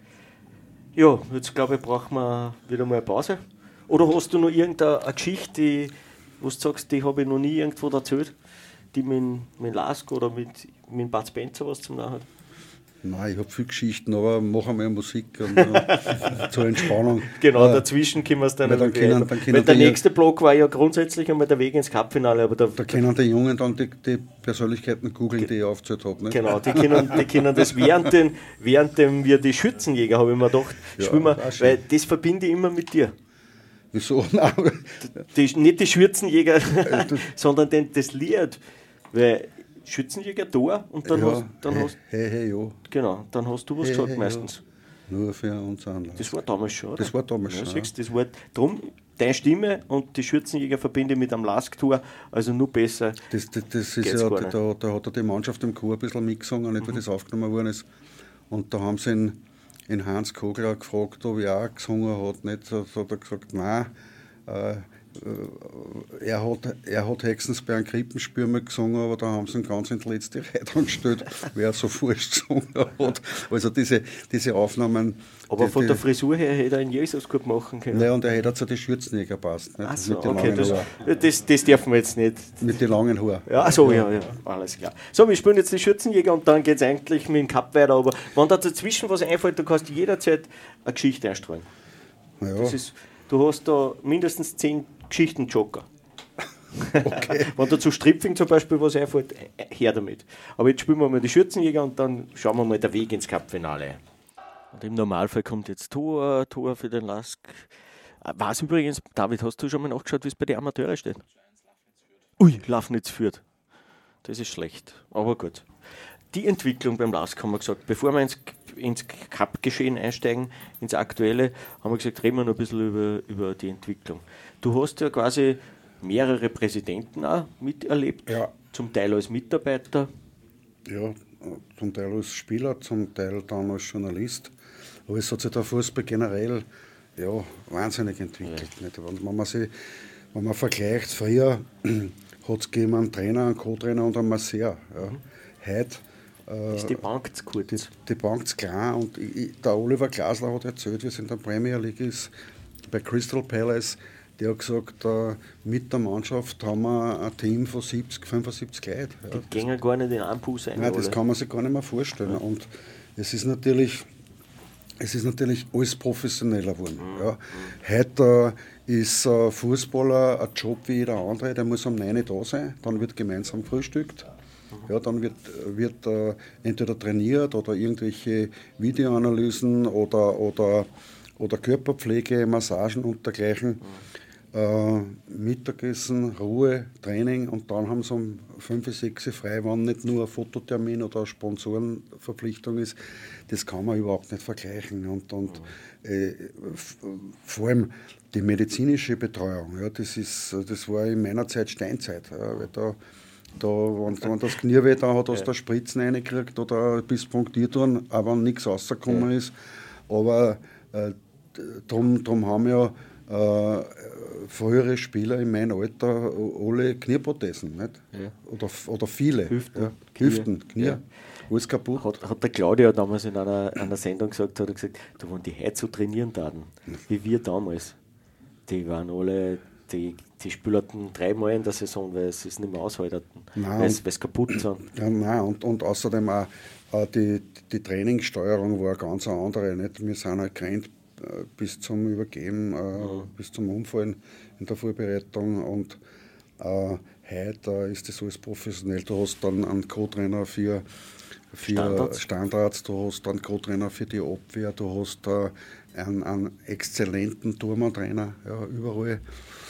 Ja, jetzt glaube ich, brauchen wir wieder mal eine Pause. Oder hast du noch irgendeine Geschichte, die, wo du sagst, die habe ich noch nie irgendwo erzählt, die mit, mit Lask oder mit, mit Bud Spencer was zum Nachher hat? Nein, ich habe viele Geschichten, aber mache mal Musik und, uh, zur Entspannung. Genau, dazwischen können wir es dann, dann, können, dann können Weil der nächste Block war ja grundsätzlich einmal der Weg ins Cup-Finale. Aber da, da können die Jungen dann die, die Persönlichkeiten googeln, die ich aufgezählt habe. Nicht? Genau, die können, die können das während, den, während dem wir die Schützenjäger, habe ich mir gedacht, ja, schwimmen, weil das verbinde ich immer mit dir. Wieso? Die, die, nicht die Schürzenjäger, sondern den, das Lied. Weil Schützenjäger-Tor und dann ja, hast dann hey, hast hey, hey, ja. genau, dann hast du was Hey, gesagt hey, meistens. Ja. Nur für unseren Anlass. Das war damals schon, oder? Das war damals ja, schon, siehst, das war drum, deine Stimme und die Schützenjäger verbinde ich mit einem Lask-Tor, also nur besser. Das, das, das ist Geht's ja, gar da, da hat er die Mannschaft im Chor ein bisschen mitgesungen, nicht, weil das aufgenommen worden ist. Und da haben sie ihn, in Hans Kogler gefragt, ob er auch gesungen hat. Nicht? So, so hat er gesagt, nein, äh, er hat, er hat Hexensberg Krippenspiel mal gesungen, aber da haben sie ihn ganz in die letzte Reihe dran gestellt, wer so falsch gesungen hat. Also diese, diese Aufnahmen. Aber die, von die, der Frisur her hätte er einen Jesus gut machen können. Nein, und er hätte zu den Schürzenjäger passt. Nicht? Ach so, mit den okay, langen Haaren. das, das, das dürfen wir jetzt nicht. Mit den langen Haaren. Ja, achso, ja, ja, alles klar. So, wir spielen jetzt die Schützenjäger und dann geht es eigentlich mit dem Cup weiter, aber wenn da dazwischen was einfällt, du kannst jederzeit eine Geschichte einstreuen. Ja. Das ist, du hast da mindestens zehn Geschichten-Joker. Okay. Wenn da zu Stripfing zum Beispiel was einfällt, her damit. Aber jetzt spielen wir mal die Schützenjäger und dann schauen wir mal den Weg ins Cup-Finale. Und im Normalfall kommt jetzt Tor, Tor für den Lask. Was übrigens, David, hast du schon mal nachgeschaut, wie es bei den Amateuren steht? Ui, Lafnitz führt. Das ist schlecht, aber gut. Die Entwicklung beim Lask haben wir gesagt, bevor wir ins, ins Cup-Geschehen einsteigen, ins Aktuelle, haben wir gesagt, reden wir noch ein bisschen über, über die Entwicklung. Du hast ja quasi mehrere Präsidenten auch miterlebt, Ja. zum Teil als Mitarbeiter. Ja, zum Teil als Spieler, zum Teil dann als Journalist. Aber es hat sich der Fußball generell ja, wahnsinnig entwickelt. Ja. Nicht? Wenn, man sich, wenn man vergleicht, früher hat es gegeben einen Trainer, einen Co-Trainer und einen Masseur. Ja. Mhm. Heute äh, ist die Bank zu kurz. Die, die Bank zu klein. Und ich, der Oliver Glasler hat erzählt, wie es in der Premier League ist, bei Crystal Palace. Der hat gesagt, äh, mit der Mannschaft haben wir ein Team von siebzig, fünfundsiebzig Leuten. Ja. Die gehen gar nicht in einen Bus ein. Nein, das kann man sich gar nicht mehr vorstellen. Ja. Und es ist natürlich, es ist natürlich alles professioneller geworden. Mhm. Ja. Heute äh, ist äh, Fußballer ein Job wie jeder andere, der muss um neun Uhr da sein, dann wird gemeinsam gefrühstückt. Mhm. Ja, dann wird, wird äh, entweder trainiert oder irgendwelche Videoanalysen oder, oder, oder Körperpflege, Massagen und dergleichen. Mhm. Äh, Mittagessen, Ruhe, Training und dann haben sie um fünf, sechs frei, wenn nicht nur ein Fototermin oder eine Sponsorenverpflichtung ist. Das kann man überhaupt nicht vergleichen. Und, und äh, f- vor allem die medizinische Betreuung, ja, das, ist, das war in meiner Zeit Steinzeit. Ja, weil da, da, wenn, wenn das Knie weh da hat, hast du ja. Spritzen reingekriegt oder bis punktiert worden, auch wenn nichts rausgekommen ja. ist. Aber äh, darum drum haben ja Äh, frühere Spieler in meinem Alter alle Knieprothesen, nicht? Ja. Oder, oder viele. Hüften, ja. Knie. Hüften, Knie. Ja. Alles kaputt. Hat, hat der Claudio damals in einer, einer Sendung gesagt, hat er gesagt, da waren die heute so trainieren taten, wie wir damals. Die waren alle, die, die spielten dreimal in der Saison, weil sie es nicht mehr aushalten, weil sie kaputt sind. Ja, nein, und, und außerdem auch äh, die, die Trainingssteuerung war eine ganz andere. Nicht? Wir sind halt gerannt bis zum Übergeben, äh, mhm. bis zum Umfallen in der Vorbereitung und äh, heute äh, ist das alles professionell. Du hast dann einen Co-Trainer für, für Standards. Standards, du hast dann einen Co-Trainer für die Abwehr, du hast äh, einen, einen exzellenten Turmtrainer, ja, überall.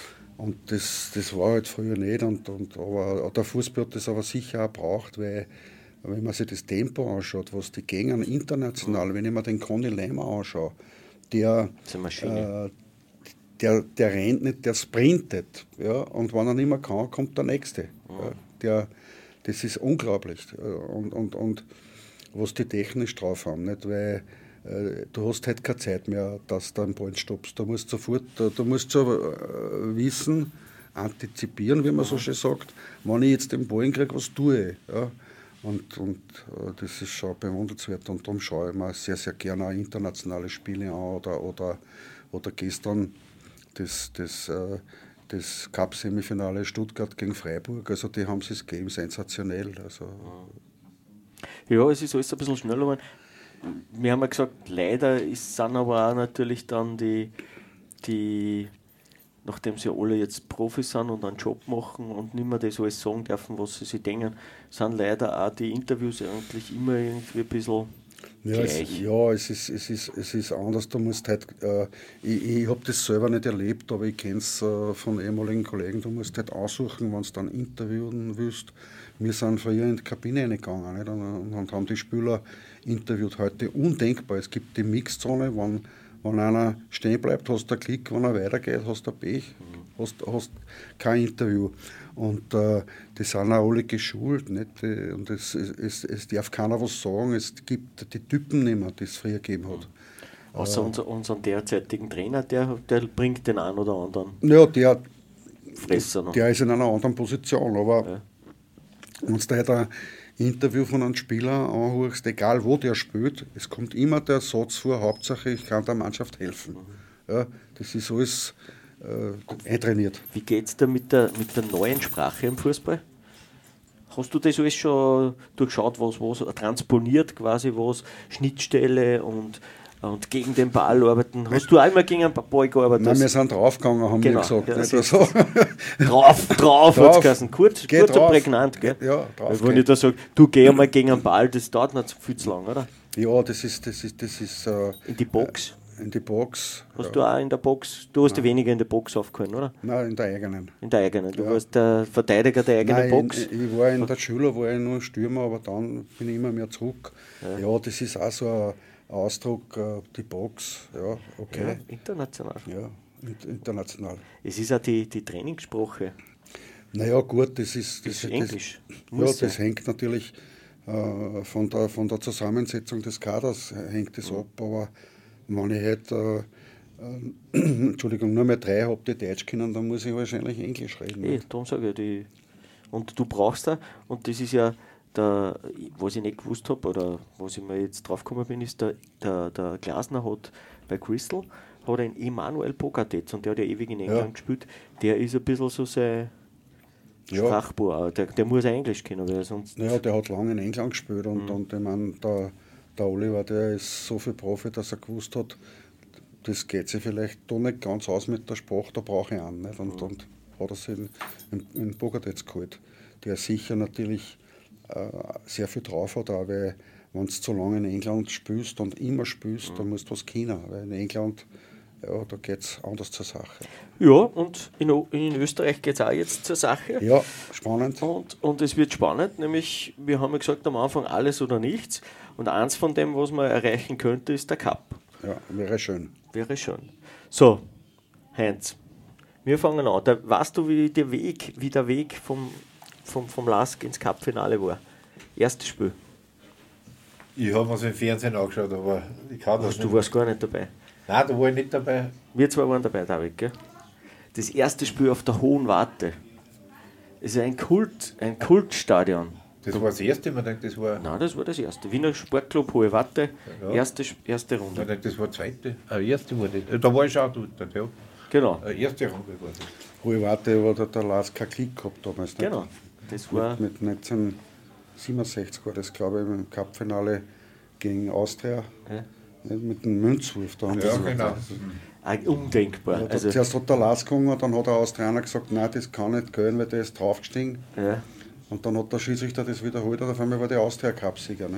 Und das, das war halt früher nicht. Und, und, aber der Fußball hat das aber sicher auch gebraucht, weil wenn man sich das Tempo anschaut, was die Gänger international, mhm. wenn ich mir den Conny Leimer anschaue, Der, äh, der, der rennt nicht, der sprintet. Ja? Und wenn er nicht mehr kann, kommt der Nächste. Mhm. Ja? Der, das ist unglaublich. Und, und, und was die technisch drauf haben. Nicht? Weil äh, du hast halt keine Zeit mehr, dass du einen Ball stoppst. Du musst sofort, du musst so äh, wissen, antizipieren, wie man so schön sagt, wenn ich jetzt den Ball kriege, was tue ich. Ja? Und, und äh, das ist schon bewundernswert und darum schaue ich mir sehr, sehr gerne auch internationale Spiele an oder, oder, oder gestern das, das, äh, das Cup-Semifinale Stuttgart gegen Freiburg, also die haben es gegeben, sensationell. Also. Ja, es ist alles ein bisschen schneller geworden. Wir haben ja gesagt, leider ist, sind aber auch natürlich dann die, die nachdem sie alle jetzt Profis sind und einen Job machen und nicht mehr das alles sagen dürfen, was sie sich denken, sind leider auch die Interviews eigentlich immer irgendwie ein bisschen ja, gleich. Es, ja, es ist, es, ist, es ist anders. Du musst halt, äh, ich ich habe das selber nicht erlebt, aber ich kenne es äh, von ehemaligen Kollegen. Du musst halt aussuchen, wenn du dann interviewen willst, Wir sind früher in die Kabine reingegangen, nicht? Und, und haben die Spieler interviewt. Heute undenkbar. Es gibt die Mixzone, wenn, wenn einer stehen bleibt, hast du einen Klick, wenn er weitergeht, hast du ein Pech, hast, hast kein Interview. Und äh, die sind auch alle geschult. Nicht? Und es, es, es darf keiner was sagen. Es gibt die Typen nicht mehr, die es früher gegeben hat. Außer äh, unser, unseren derzeitigen Trainer, der, der bringt den einen oder anderen. Ja, der, Fresser noch. Der ist in einer anderen Position. Aber ja. Wenn du da ein Interview von einem Spieler anhörst, egal wo der spielt, es kommt immer der Satz vor, Hauptsache ich kann der Mannschaft helfen. Mhm. Ja, das ist alles äh, eintrainiert. Wie geht es da mit der, mit der neuen Sprache im Fußball? Hast du das alles schon durchschaut, was, was transponiert quasi, was Schnittstelle und, und gegen den Ball arbeiten? Hast du einmal gegen einen Ball gearbeitet? Nein, wir sind draufgegangen, haben genau, wir gesagt. Ja, nicht also. Drauf, drauf, hat es geheißen. Kurz, geh kurz drauf. und prägnant. Gell? Ja, drauf. Wenn ich da sage, du geh einmal gegen einen Ball, das dauert nicht viel zu lang, oder? Ja, das ist... Das ist, das ist äh, in die Box? In die Box. Hast ja. du auch in der Box, du hast ja weniger in der Box aufgehalten, oder? Nein, in der eigenen. In der eigenen, du ja. warst der Verteidiger der eigenen Nein, Box? Ich, ich war in der Schule, war ich nur Stürmer, aber dann bin ich immer mehr zurück. Ja, ja das ist auch so ein Ausdruck, die Box, ja, okay. Ja, international. Ja, international. Es ist auch die, die Trainingssprache. Naja, gut, das ist... Das, das ist Englisch. Das, ja, das sein. hängt natürlich äh, von, der, von der Zusammensetzung des Kaders hängt das mhm. ab, aber wenn ich heute, äh, äh, Entschuldigung, nur mehr drei habe, die Deutsch können, dann muss ich wahrscheinlich Englisch reden. Hey, darum sage ich, die, und du brauchst da, und das ist ja, der, was ich nicht gewusst habe, oder was ich mir jetzt drauf gekommen bin, ist, der, der, der Glasner hat bei Crystal hat einen Emanuel Pogatetz, und der hat ja ewig in England ja. gespielt, der ist ein bisschen so sein ja. Sprachbauer, der, der muss Englisch kennen, weil sonst... Ja, der hat lange in England gespielt, und, mhm. und ich meine, der, der Oliver, der ist so viel Profi, dass er gewusst hat, das geht sich vielleicht da nicht ganz aus mit der Sprache, da brauche ich einen. Nicht? Und dann mhm. hat er sich in, in, in Pogatetz geholt, der sicher natürlich äh, sehr viel drauf hat, auch weil wenn du zu lange in England spielst und immer spielst, mhm. dann musst du was kennen, weil in England, ja, da geht es anders zur Sache. Ja, und in, in Österreich geht es auch jetzt zur Sache. Ja, spannend. Und, und es wird spannend, nämlich, wir haben ja gesagt am Anfang alles oder nichts, und eins von dem, was man erreichen könnte, ist der Cup. Ja, wäre schön. Wäre schön. So, Heinz, wir fangen an. Da, weißt du, wie der Weg, wie der Weg vom, vom, vom Lask ins Cup-Finale war? Erstes Spiel. Ich habe mir es im Fernsehen angeschaut, aber ich kann das also, nicht. Du warst gar nicht dabei? Nein, da war ich nicht dabei. Wir zwei waren dabei, David, gell? Das erste Spiel auf der Hohen Warte. Es ist ein Kult, ein Kultstadion. Das war das erste, man denkt, das war... Nein, das war das erste. Wiener Sportclub, Hohe Warte, ja. erste, erste Runde. Man denkt, das war das zweite. Ah, erste war das. Da war ich auch dort, ja. Genau. Äh, erste Runde war das. Hohe Warte war der Lask kein Klick gehabt damals. Nicht? Genau. Das war mit, mit neunzehnhundertsiebenundsechzig war das, glaube ich, im Cup-Finale gegen Austria. Ja. Mit dem Münzwurf. Da haben ja, sie genau. Also, undenkbar. Ja, also, zuerst hat der Lask gekommen, dann hat der Austrianer gesagt, nein, das kann nicht gehen, weil der ist draufgestiegen. Ja. Und dann hat der Schiedsrichter das wiederholt, und auf einmal war der Austria-Cup-Sieger.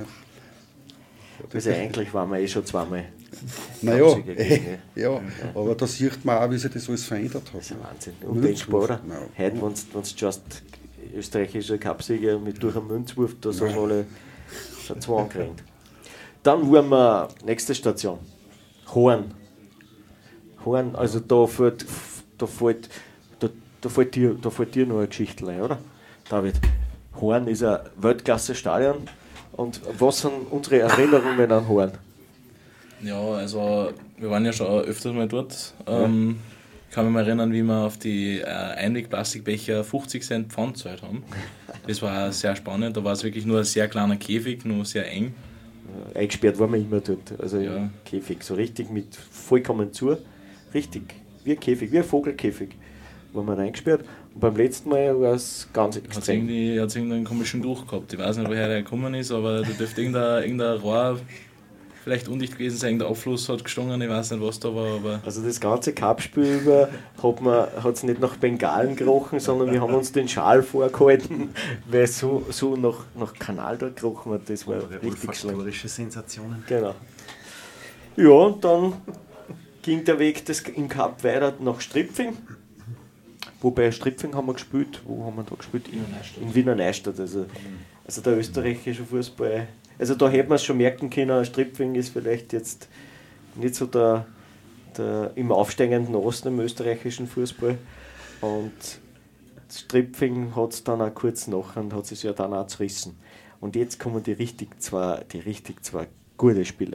Also eigentlich waren wir eh schon zweimal Naja, äh, ja, ja, aber da sieht man auch, wie sich das alles verändert hat. Das ist Wahnsinn. Undenkbar, oder? No. Heute, wenn du just österreichischer Cupsieger mit durch einen Münzwurf, da sind alle schon zwei angerannt. Dann waren wir, nächste Station, Horn. Horn, also da fällt, da fällt, da, da fällt, dir, da fällt dir noch eine Geschichte ein, oder? David, Horn ist ein Weltklasse-Stadion. Und was sind unsere Erinnerungen an Horn? Ja, also wir waren ja schon öfters mal dort. Ähm, ich kann mich mal erinnern, wie wir auf die äh, Einweg-Plastikbecher fünfzig Cent Pfand gezahlt haben. Das war sehr spannend. Da war es wirklich nur ein sehr kleiner Käfig, nur sehr eng. Ja, eingesperrt waren wir immer dort. Also ja. Im Käfig, so richtig mit vollkommen zu. Richtig, wie ein Käfig, wie ein Vogelkäfig waren wir eingesperrt. Und beim letzten Mal war es ganz extrem. Hat irgendwie, hat's irgendwie einen komischen Geruch gehabt. Ich weiß nicht, woher der gekommen ist, aber da dürfte irgendein, irgendein Rohr vielleicht undicht gewesen sein. Der Abfluss hat gestungen, ich weiß nicht, was da war. Aber also das ganze Cup-Spiel über hat es nicht nach Bengalen gerochen, sondern wir haben uns den Schal vorgehalten, weil so, so nach, nach Kanal da gerochen hat. Das war oh, richtig schlimm. Sensationen. Genau. Ja, und dann ging der Weg des, im Cup weiter nach Stripfing. Wobei Stripfing haben wir gespielt. Wo haben wir da gespielt? In, in Wiener Neustadt. Also, also der österreichische Fußball. Also da hätte man es schon merken können, Stripfing ist vielleicht jetzt nicht so der, der im aufsteigenden Osten im österreichischen Fußball. Und Stripfing hat es dann auch kurz nachher und hat es ja dann auch zerrissen. Und jetzt kommen die richtig zwei, die richtig zwei gute Spiele.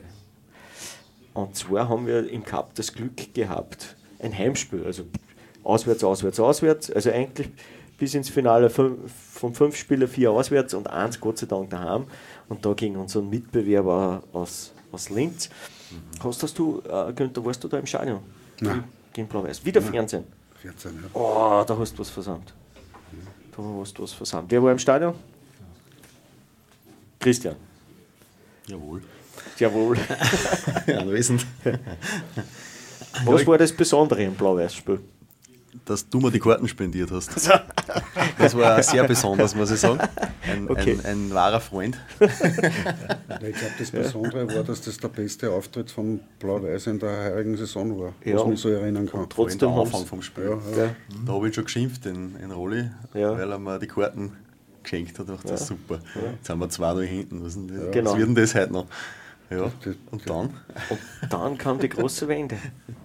Und zwar haben wir im Cup das Glück gehabt, ein Heimspiel, also auswärts, auswärts, auswärts, also eigentlich bis ins Finale fünf, von fünf Spielen vier auswärts und eins Gott sei Dank daheim. Und da gegen unseren Mitbewerber aus, aus Linz. Mhm. Hast, hast du, äh, Günther, warst du da im Stadion? Nein. Gegen Blau-Weiß. Wieder Nein. Fernsehen? Fernsehen, ja. Oh, da hast du was versammelt. Da hast du was versammelt. Wer war im Stadion? Christian. Jawohl. Jawohl. Ja, anwesend. Was war das Besondere im Blau-Weiß-Spiel? Dass du mir die Karten spendiert hast. Das war sehr besonders, muss ich sagen. Ein, okay. ein, ein wahrer Freund. Ich glaube, das Besondere war, dass das der beste Auftritt von Blau-Weiß in der heurigen Saison war, ja. was ich mich so erinnern kann. Trotzdem am Anfang vom Spiel. Ja, ja. Ja. Da habe ich schon geschimpft in, in Rolli, ja. weil er mir die Karten geschenkt hat. Ich dachte, das ist super. Ja. Jetzt haben wir zwei da hinten. Was, denn das? Ja. Genau. Was wird denn das heute noch? Ja. Und dann? Und dann kam die große Wende.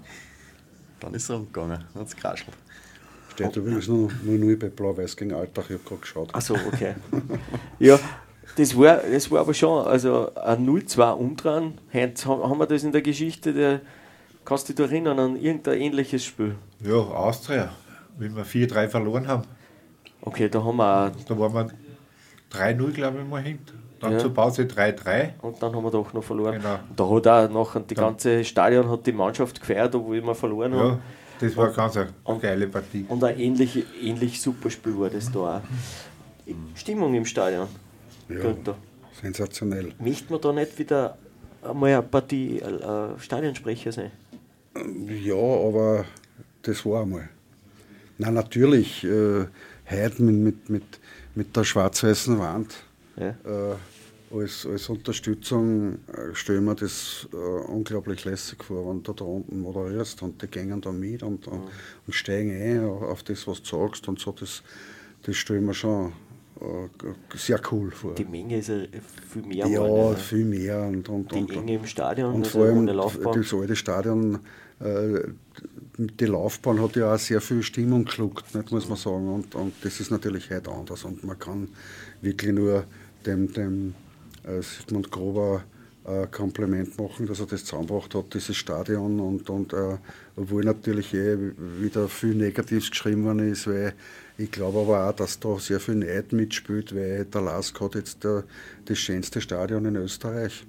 Dann ist es umgegangen, dann hat es geraschelt. Steht übrigens noch null null bei Blau-Weiß gegen Altach, ich habe gerade geschaut. Achso, okay. Ja, das war, das war aber schon, also ein null zwei umdrehen. Heute haben wir das in der Geschichte, der, kannst du dich da erinnern an irgendein ähnliches Spiel? Ja, Austria, wie wir vier drei verloren haben. Okay, da haben wir auch. Da waren wir drei null, glaube ich, mal hinten. Dann ja. zur Pause drei drei. Und dann haben wir doch noch verloren. Genau. Und da hat auch nachher die ganze Stadion hat die Mannschaft gefeiert, obwohl wir verloren haben. Ja, das war ganz eine und, geile Partie. Und ein ähnlich, ähnlich super Spiel war das da auch. Stimmung im Stadion. Ja, Günther. sensationell. Möchten wir da nicht wieder einmal eine Partie äh, Stadionsprecher sein? Ja, aber das war einmal. Nein, natürlich, äh, heute mit, mit, mit, mit der schwarz-weißen Wand. Ja. Äh, als, als Unterstützung äh, stellen wir das äh, unglaublich lässig vor, wenn du da unten moderierst und die gehen da mit und, und, und steigen ein auf das, was du sagst und so, das, das stellen wir schon äh, sehr cool vor. Die Menge ist ja viel mehr. Ja, geworden, viel mehr. Und, und, die und, Enge im Stadion, und also vor allem ohne Laufbahn. das alte Stadion, äh, die Laufbahn hat ja auch sehr viel Stimmung geschluckt, nicht, muss man sagen. Und, und das ist natürlich heute anders. Und man kann wirklich nur dem, dem äh, Sigmund Grober äh, Kompliment machen, dass er das zusammengebracht hat, dieses Stadion. Und, und äh, obwohl natürlich eh wieder viel Negatives geschrieben worden ist, weil ich glaube aber auch, dass da sehr viel Neid mitspielt, weil der Lask hat jetzt der, das schönste Stadion in Österreich.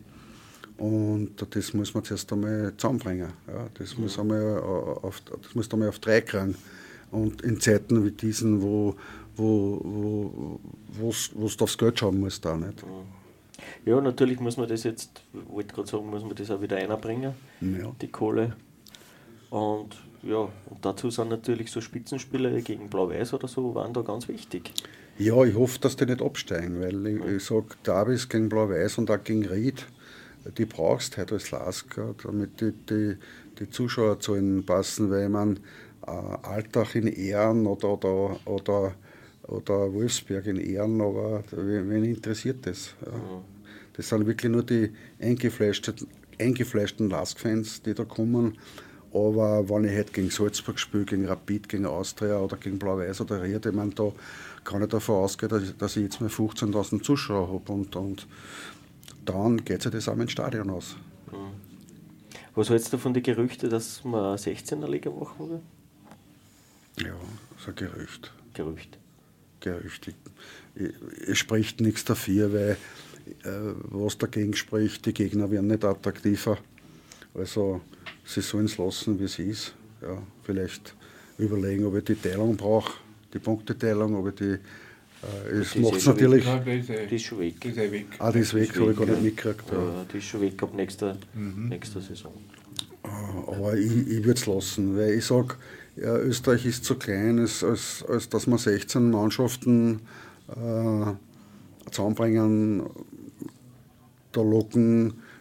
Und das muss man zuerst einmal zusammenbringen. Ja, das, muss einmal auf, das muss einmal auf drei kriegen. Und in Zeiten wie diesen, wo wo wo du aufs Geld schauen musst, da nicht. Ja, natürlich muss man das jetzt, ich wollte gerade sagen, muss man das auch wieder einbringen, ja. die Kohle. Und ja, und dazu sind natürlich so Spitzenspiele gegen Blau-Weiß oder so, waren da ganz wichtig. Ja, ich hoffe, dass die nicht absteigen, weil ich, ich sage, Derbys gegen Blau-Weiß und auch gegen Ried, die brauchst du heute als Lask, damit die, die, die Zuschauerzahlen passen, weil man äh, Altach in Ehren oder, oder, oder, oder Wolfsberg in Ehren, aber wen interessiert das? Ja. Mhm. Das sind wirklich nur die eingefleischten, eingefleischten Lask-Fans, die da kommen. Aber wenn ich heute gegen Salzburg spiele, gegen Rapid, gegen Austria oder gegen Blau-Weiß oder Ried, ich meine, da kann ich davon ausgehen, dass ich, dass ich jetzt mal fünfzehntausend Zuschauer habe. Und, und dann geht sich das auch ins Stadion aus. Mhm. Was hältst du von den Gerüchten, dass man eine sechzehner-Liga machen will? Ja, das ist ein Gerücht. Gerücht. Gerücht. Es spricht nichts dafür, weil äh, was dagegen spricht, die Gegner werden nicht attraktiver. Also sie sollen es lassen, wie es ist. Ja, vielleicht überlegen, ob ich die Teilung brauche, die Punkteteilung, ob ich die. Äh, es macht es natürlich. Nein, die, ist, die ist schon weg. Die ist eh weg. Ah, die ist weg, habe ich gar nicht mitgekriegt. Ja. Ja, die ist schon weg ab nächster, mhm. nächster Saison. Aber ich, ich würde es lassen, weil ich sage, ja, Österreich ist zu klein, als, als, als dass man sechzehn Mannschaften äh, zusammenbringen. Da locken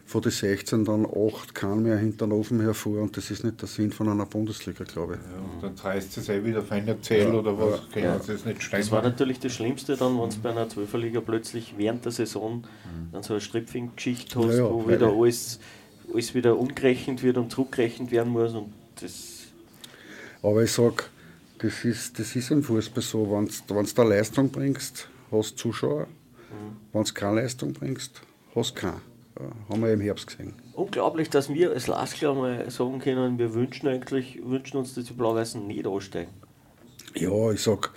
von den sechzehn dann acht kann mehr hinter den Ofen hervor und das ist nicht der Sinn von einer Bundesliga, glaube ich. Ja, dann heißt es eh wieder finanziell ja, oder was, können ja. Sie das nicht stemmen. Das war natürlich das Schlimmste dann, wenn du bei einer Zwölferliga plötzlich während der Saison mhm. dann so eine Stripfing-Geschichte hast, ja, ja, wo wieder alles, alles wieder umgerechnet wird und zurückgerechnet werden muss und das... Aber ich sage, das ist, das ist im Fußball so, wenn du da Leistung bringst, hast du Zuschauer, mhm. wenn du keine Leistung bringst, hast du keine. Ja, haben wir im Herbst gesehen. Unglaublich, dass wir als Lasker mal sagen können, wir wünschen eigentlich, wünschen uns, dass die Blau-Weißen nicht aussteigen. Ja, ich sag,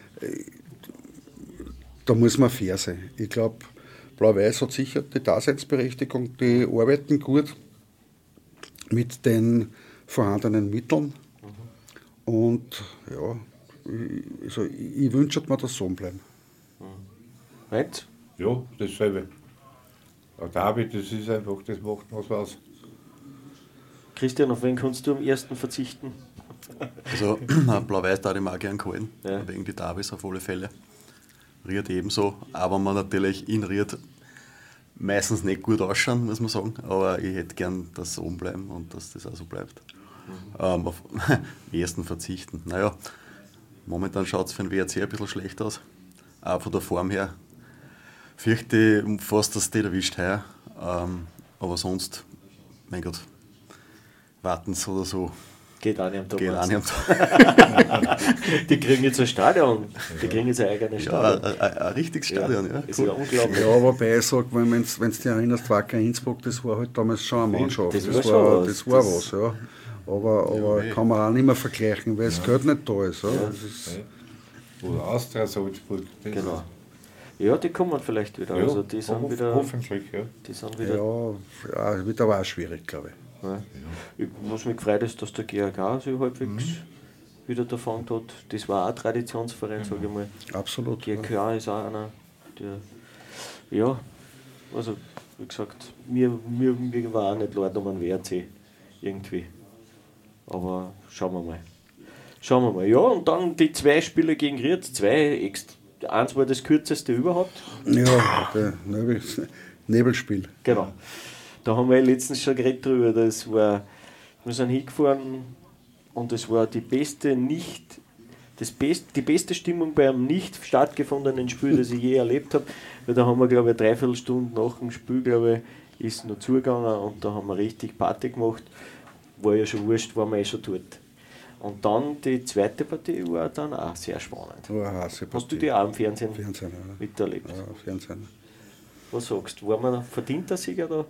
da muss man fair sein. Ich glaube, Blau-Weiß hat sicher die Daseinsberechtigung, die arbeiten gut mit den vorhandenen Mitteln. Mhm. Und ja, ich, also, ich wünsche mir, dass so bleiben. Mhm. Right? Ja, dasselbe. Aber David, das ist einfach, das macht was aus. Christian, auf wen kannst du am ersten verzichten? Also, Blau-Weiß darf ich mir auch gerne gehalten, ja. Wegen die Davis auf alle Fälle. Ried ebenso, aber man natürlich in Ried meistens nicht gut ausschauen, muss man sagen. Aber ich hätte gern, dass sie oben bleiben und dass das auch so bleibt. Mhm. Ähm, auf den ersten verzichten. Naja, momentan schaut es für den W R C ein bisschen schlecht aus. Auch von der Form her. Fürchte ich fast, dass es nicht erwischt heuer. Ähm, aber sonst, mein Gott, warten sie oder so. Geht auch nicht am Tag. Geht auch nicht am Tag. Die kriegen jetzt ein Stadion. Die kriegen jetzt ein eigenes Stadion. Ja, ein, ein, ein richtiges Stadion, ja. ja. Ist cool. Ja unglaublich. Ja, wobei ich sage, wenn du dich erinnerst, Wacker Innsbruck, das war halt damals schon eine Mannschaft. Das, das, war, war, was. das war das was, ja. Aber, aber ja, kann man auch nicht mehr vergleichen, weil das Geld nicht da ist. Ja. Ja. Das ist oder Austria Salzburg. Genau. Ja, die kommen vielleicht wieder. Ja, also die sind hoff, wieder. Hoffentlich, ja. Die sind wieder. Ja, ja, wird aber auch schwierig, glaube ich. Ja. Ja. Was mich gefreut ist, dass der G A K sich halbwegs mhm. wieder davon hat. Das war auch ein Traditionsverein, mhm. sage ich mal. Absolut. G A K ja. ist auch einer, der. Ja, also wie gesagt, mir, mir, mir war auch nicht leid um einen W R C irgendwie. Aber schauen wir mal. Schauen wir mal. Ja, und dann die zwei Spiele gegen Ried, zwei extra. Eins war das kürzeste überhaupt. Ja, der Nebel, Nebelspiel. Genau. Da haben wir letztens schon geredet drüber. Das war, wir sind hingefahren und es war die beste nicht, das best, die beste Stimmung bei einem nicht stattgefundenen Spiel, das ich je erlebt habe. Weil da haben wir, glaube ich, eine Dreiviertelstunde nach dem Spiel, glaube ich, ist noch zugegangen und da haben wir richtig Party gemacht. War ja schon wurscht, waren wir eh schon dort. Und dann die zweite Partie war dann auch sehr spannend. War eine heiße Partie. Hast du die auch im Fernsehen, Fernsehen ja. miterlebt? Ja, Fernsehen. Was sagst du? War man verdienter Sieger da?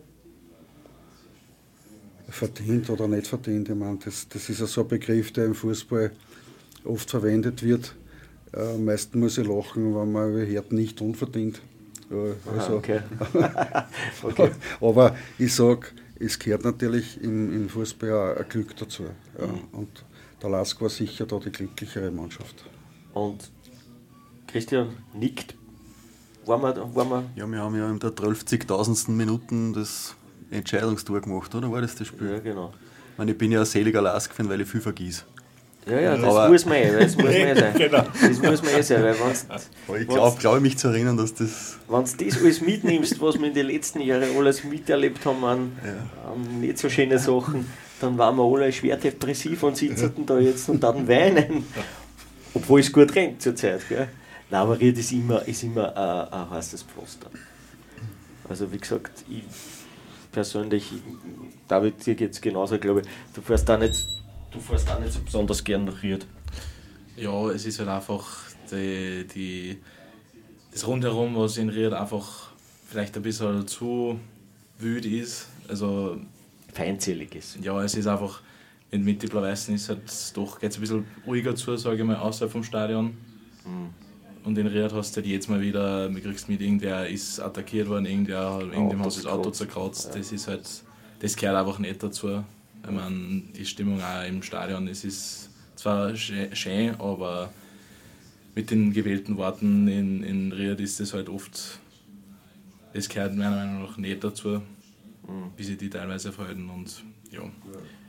Verdient oder nicht verdient, ich meine, das, das ist ja so ein Begriff, der im Fußball oft verwendet wird. Äh, meistens muss ich lachen, wenn man hört, nicht unverdient. Ja, also, ah, okay. okay. Aber ich sage, es gehört natürlich im, im Fußball auch ein Glück dazu. Ja. Mhm. Und der Lask war sicher da die glücklichere Mannschaft. Und Christian nickt. War man, war man ja, wir haben ja in der zwölfzigtausendsten Minuten das Entscheidungstor gemacht, oder? War das das Spiel? Ja, genau. Ich meine, ich bin ja ein seliger Lask-Fan, weil ich viel vergieße. Ja, ja, das aber muss man eh, das muss man eh sein. Genau. Das muss man eh sein, weil wenn's, aber ich glaube, glaub, mich zu erinnern, dass das... Wenn du das alles mitnimmst, was wir in den letzten Jahren alles miterlebt haben an, ja. an nicht so schöne Sachen, dann waren wir alle schwer depressiv und sitzen ja. da jetzt und dann weinen. Obwohl es gut rennt zur Zeit. Gell? Nein, aber Ried ist immer, ist immer ein, ein heißes Pflaster. Also wie gesagt, ich persönlich, David, dir geht es genauso, glaube ich, du fährst da nicht... Du fährst auch nicht so besonders gern nach Ried. Ja, es ist halt einfach die, die, das Rundherum, was in Ried einfach vielleicht ein bisschen zu wild ist. Also, feindselig ist. Ja, es ist einfach, mit, mit den Blau-Weißen ist halt doch, geht es ein bisschen ruhiger zu, sage ich mal, außerhalb vom Stadion. Mhm. Und in Ried hast du halt jetzt mal wieder, du kriegst mit, irgendwer ist attackiert worden, irgendwer, irgendjemand hat das Auto zerkratzt. Ja. Das ist halt, das gehört einfach nicht dazu. Ich meine, die Stimmung auch im Stadion, es ist zwar schön, aber mit den gewählten Worten in, in Ried ist das halt oft, das gehört meiner Meinung nach nicht dazu, mhm. wie sie die teilweise verhalten und ja. Eine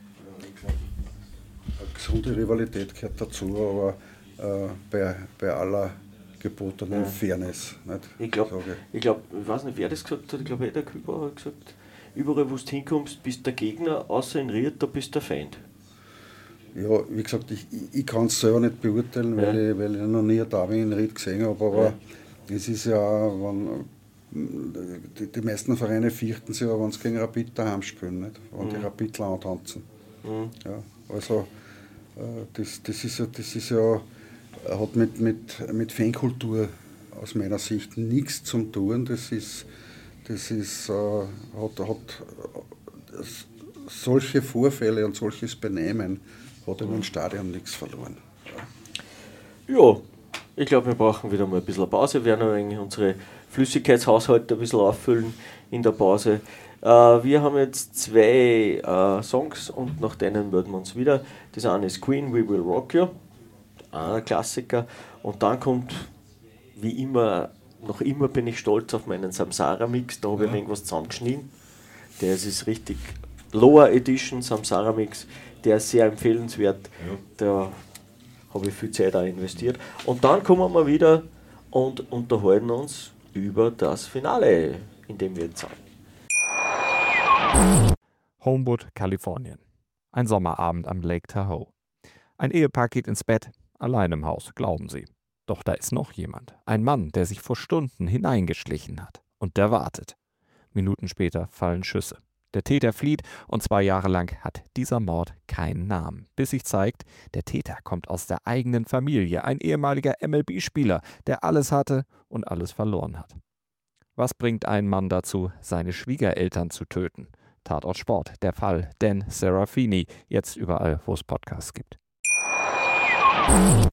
gesunde Rivalität gehört dazu, aber äh, bei, bei aller gebotenen ja. Fairness. Nicht? Ich glaube, ich, glaub, ich weiß nicht, wer das gesagt hat, ich glaube, der Küber hat gesagt, überall wo du hinkommst, bist der Gegner, außer in Ried, da bist der Feind. Ja, wie gesagt, ich, ich, ich kann es selber nicht beurteilen, ja. weil, ich, weil ich noch nie ein Derby in Ried gesehen habe, aber ja. es ist ja, wenn, die, die meisten Vereine fürchten sich ja, wenn sie gegen Rapid daheim spielen, nicht? Wenn mhm. die Rapidler antanzen. Mhm. Ja, also das, das, ist ja, das ist ja, hat mit, mit, mit Fankultur aus meiner Sicht nichts zu tun. Das ist, das ist, äh, hat, hat solche Vorfälle und solches Benehmen hat in dem Stadion nichts verloren. Ja, ja, ich glaube, wir brauchen wieder mal ein bisschen Pause. Wir werden noch unsere Flüssigkeitshaushalte ein bisschen auffüllen in der Pause. Äh, wir haben jetzt zwei äh, Songs und nach denen würden wir uns wieder. Das eine ist Queen, We Will Rock You, ein Klassiker. Und dann kommt, wie immer, noch immer bin ich stolz auf meinen Samsara-Mix. Da habe ich ja. irgendwas zusammengeschnitten. Der ist richtig Lower Edition Samsara-Mix. Der ist sehr empfehlenswert. Ja. Da habe ich viel Zeit auch investiert. Und dann kommen wir wieder und unterhalten uns über das Finale, in dem wir jetzt sind. Homewood, Kalifornien. Ein Sommerabend am Lake Tahoe. Ein Ehepaar geht ins Bett, allein im Haus, glauben sie. Doch da ist noch jemand. Ein Mann, der sich vor Stunden hineingeschlichen hat. Und der wartet. Minuten später fallen Schüsse. Der Täter flieht und zwei Jahre lang hat dieser Mord keinen Namen. Bis sich zeigt, der Täter kommt aus der eigenen Familie. Ein ehemaliger M L B-Spieler, der alles hatte und alles verloren hat. Was bringt einen Mann dazu, seine Schwiegereltern zu töten? Tatort Sport, der Fall Dan Serafini, jetzt überall, wo es Podcasts gibt.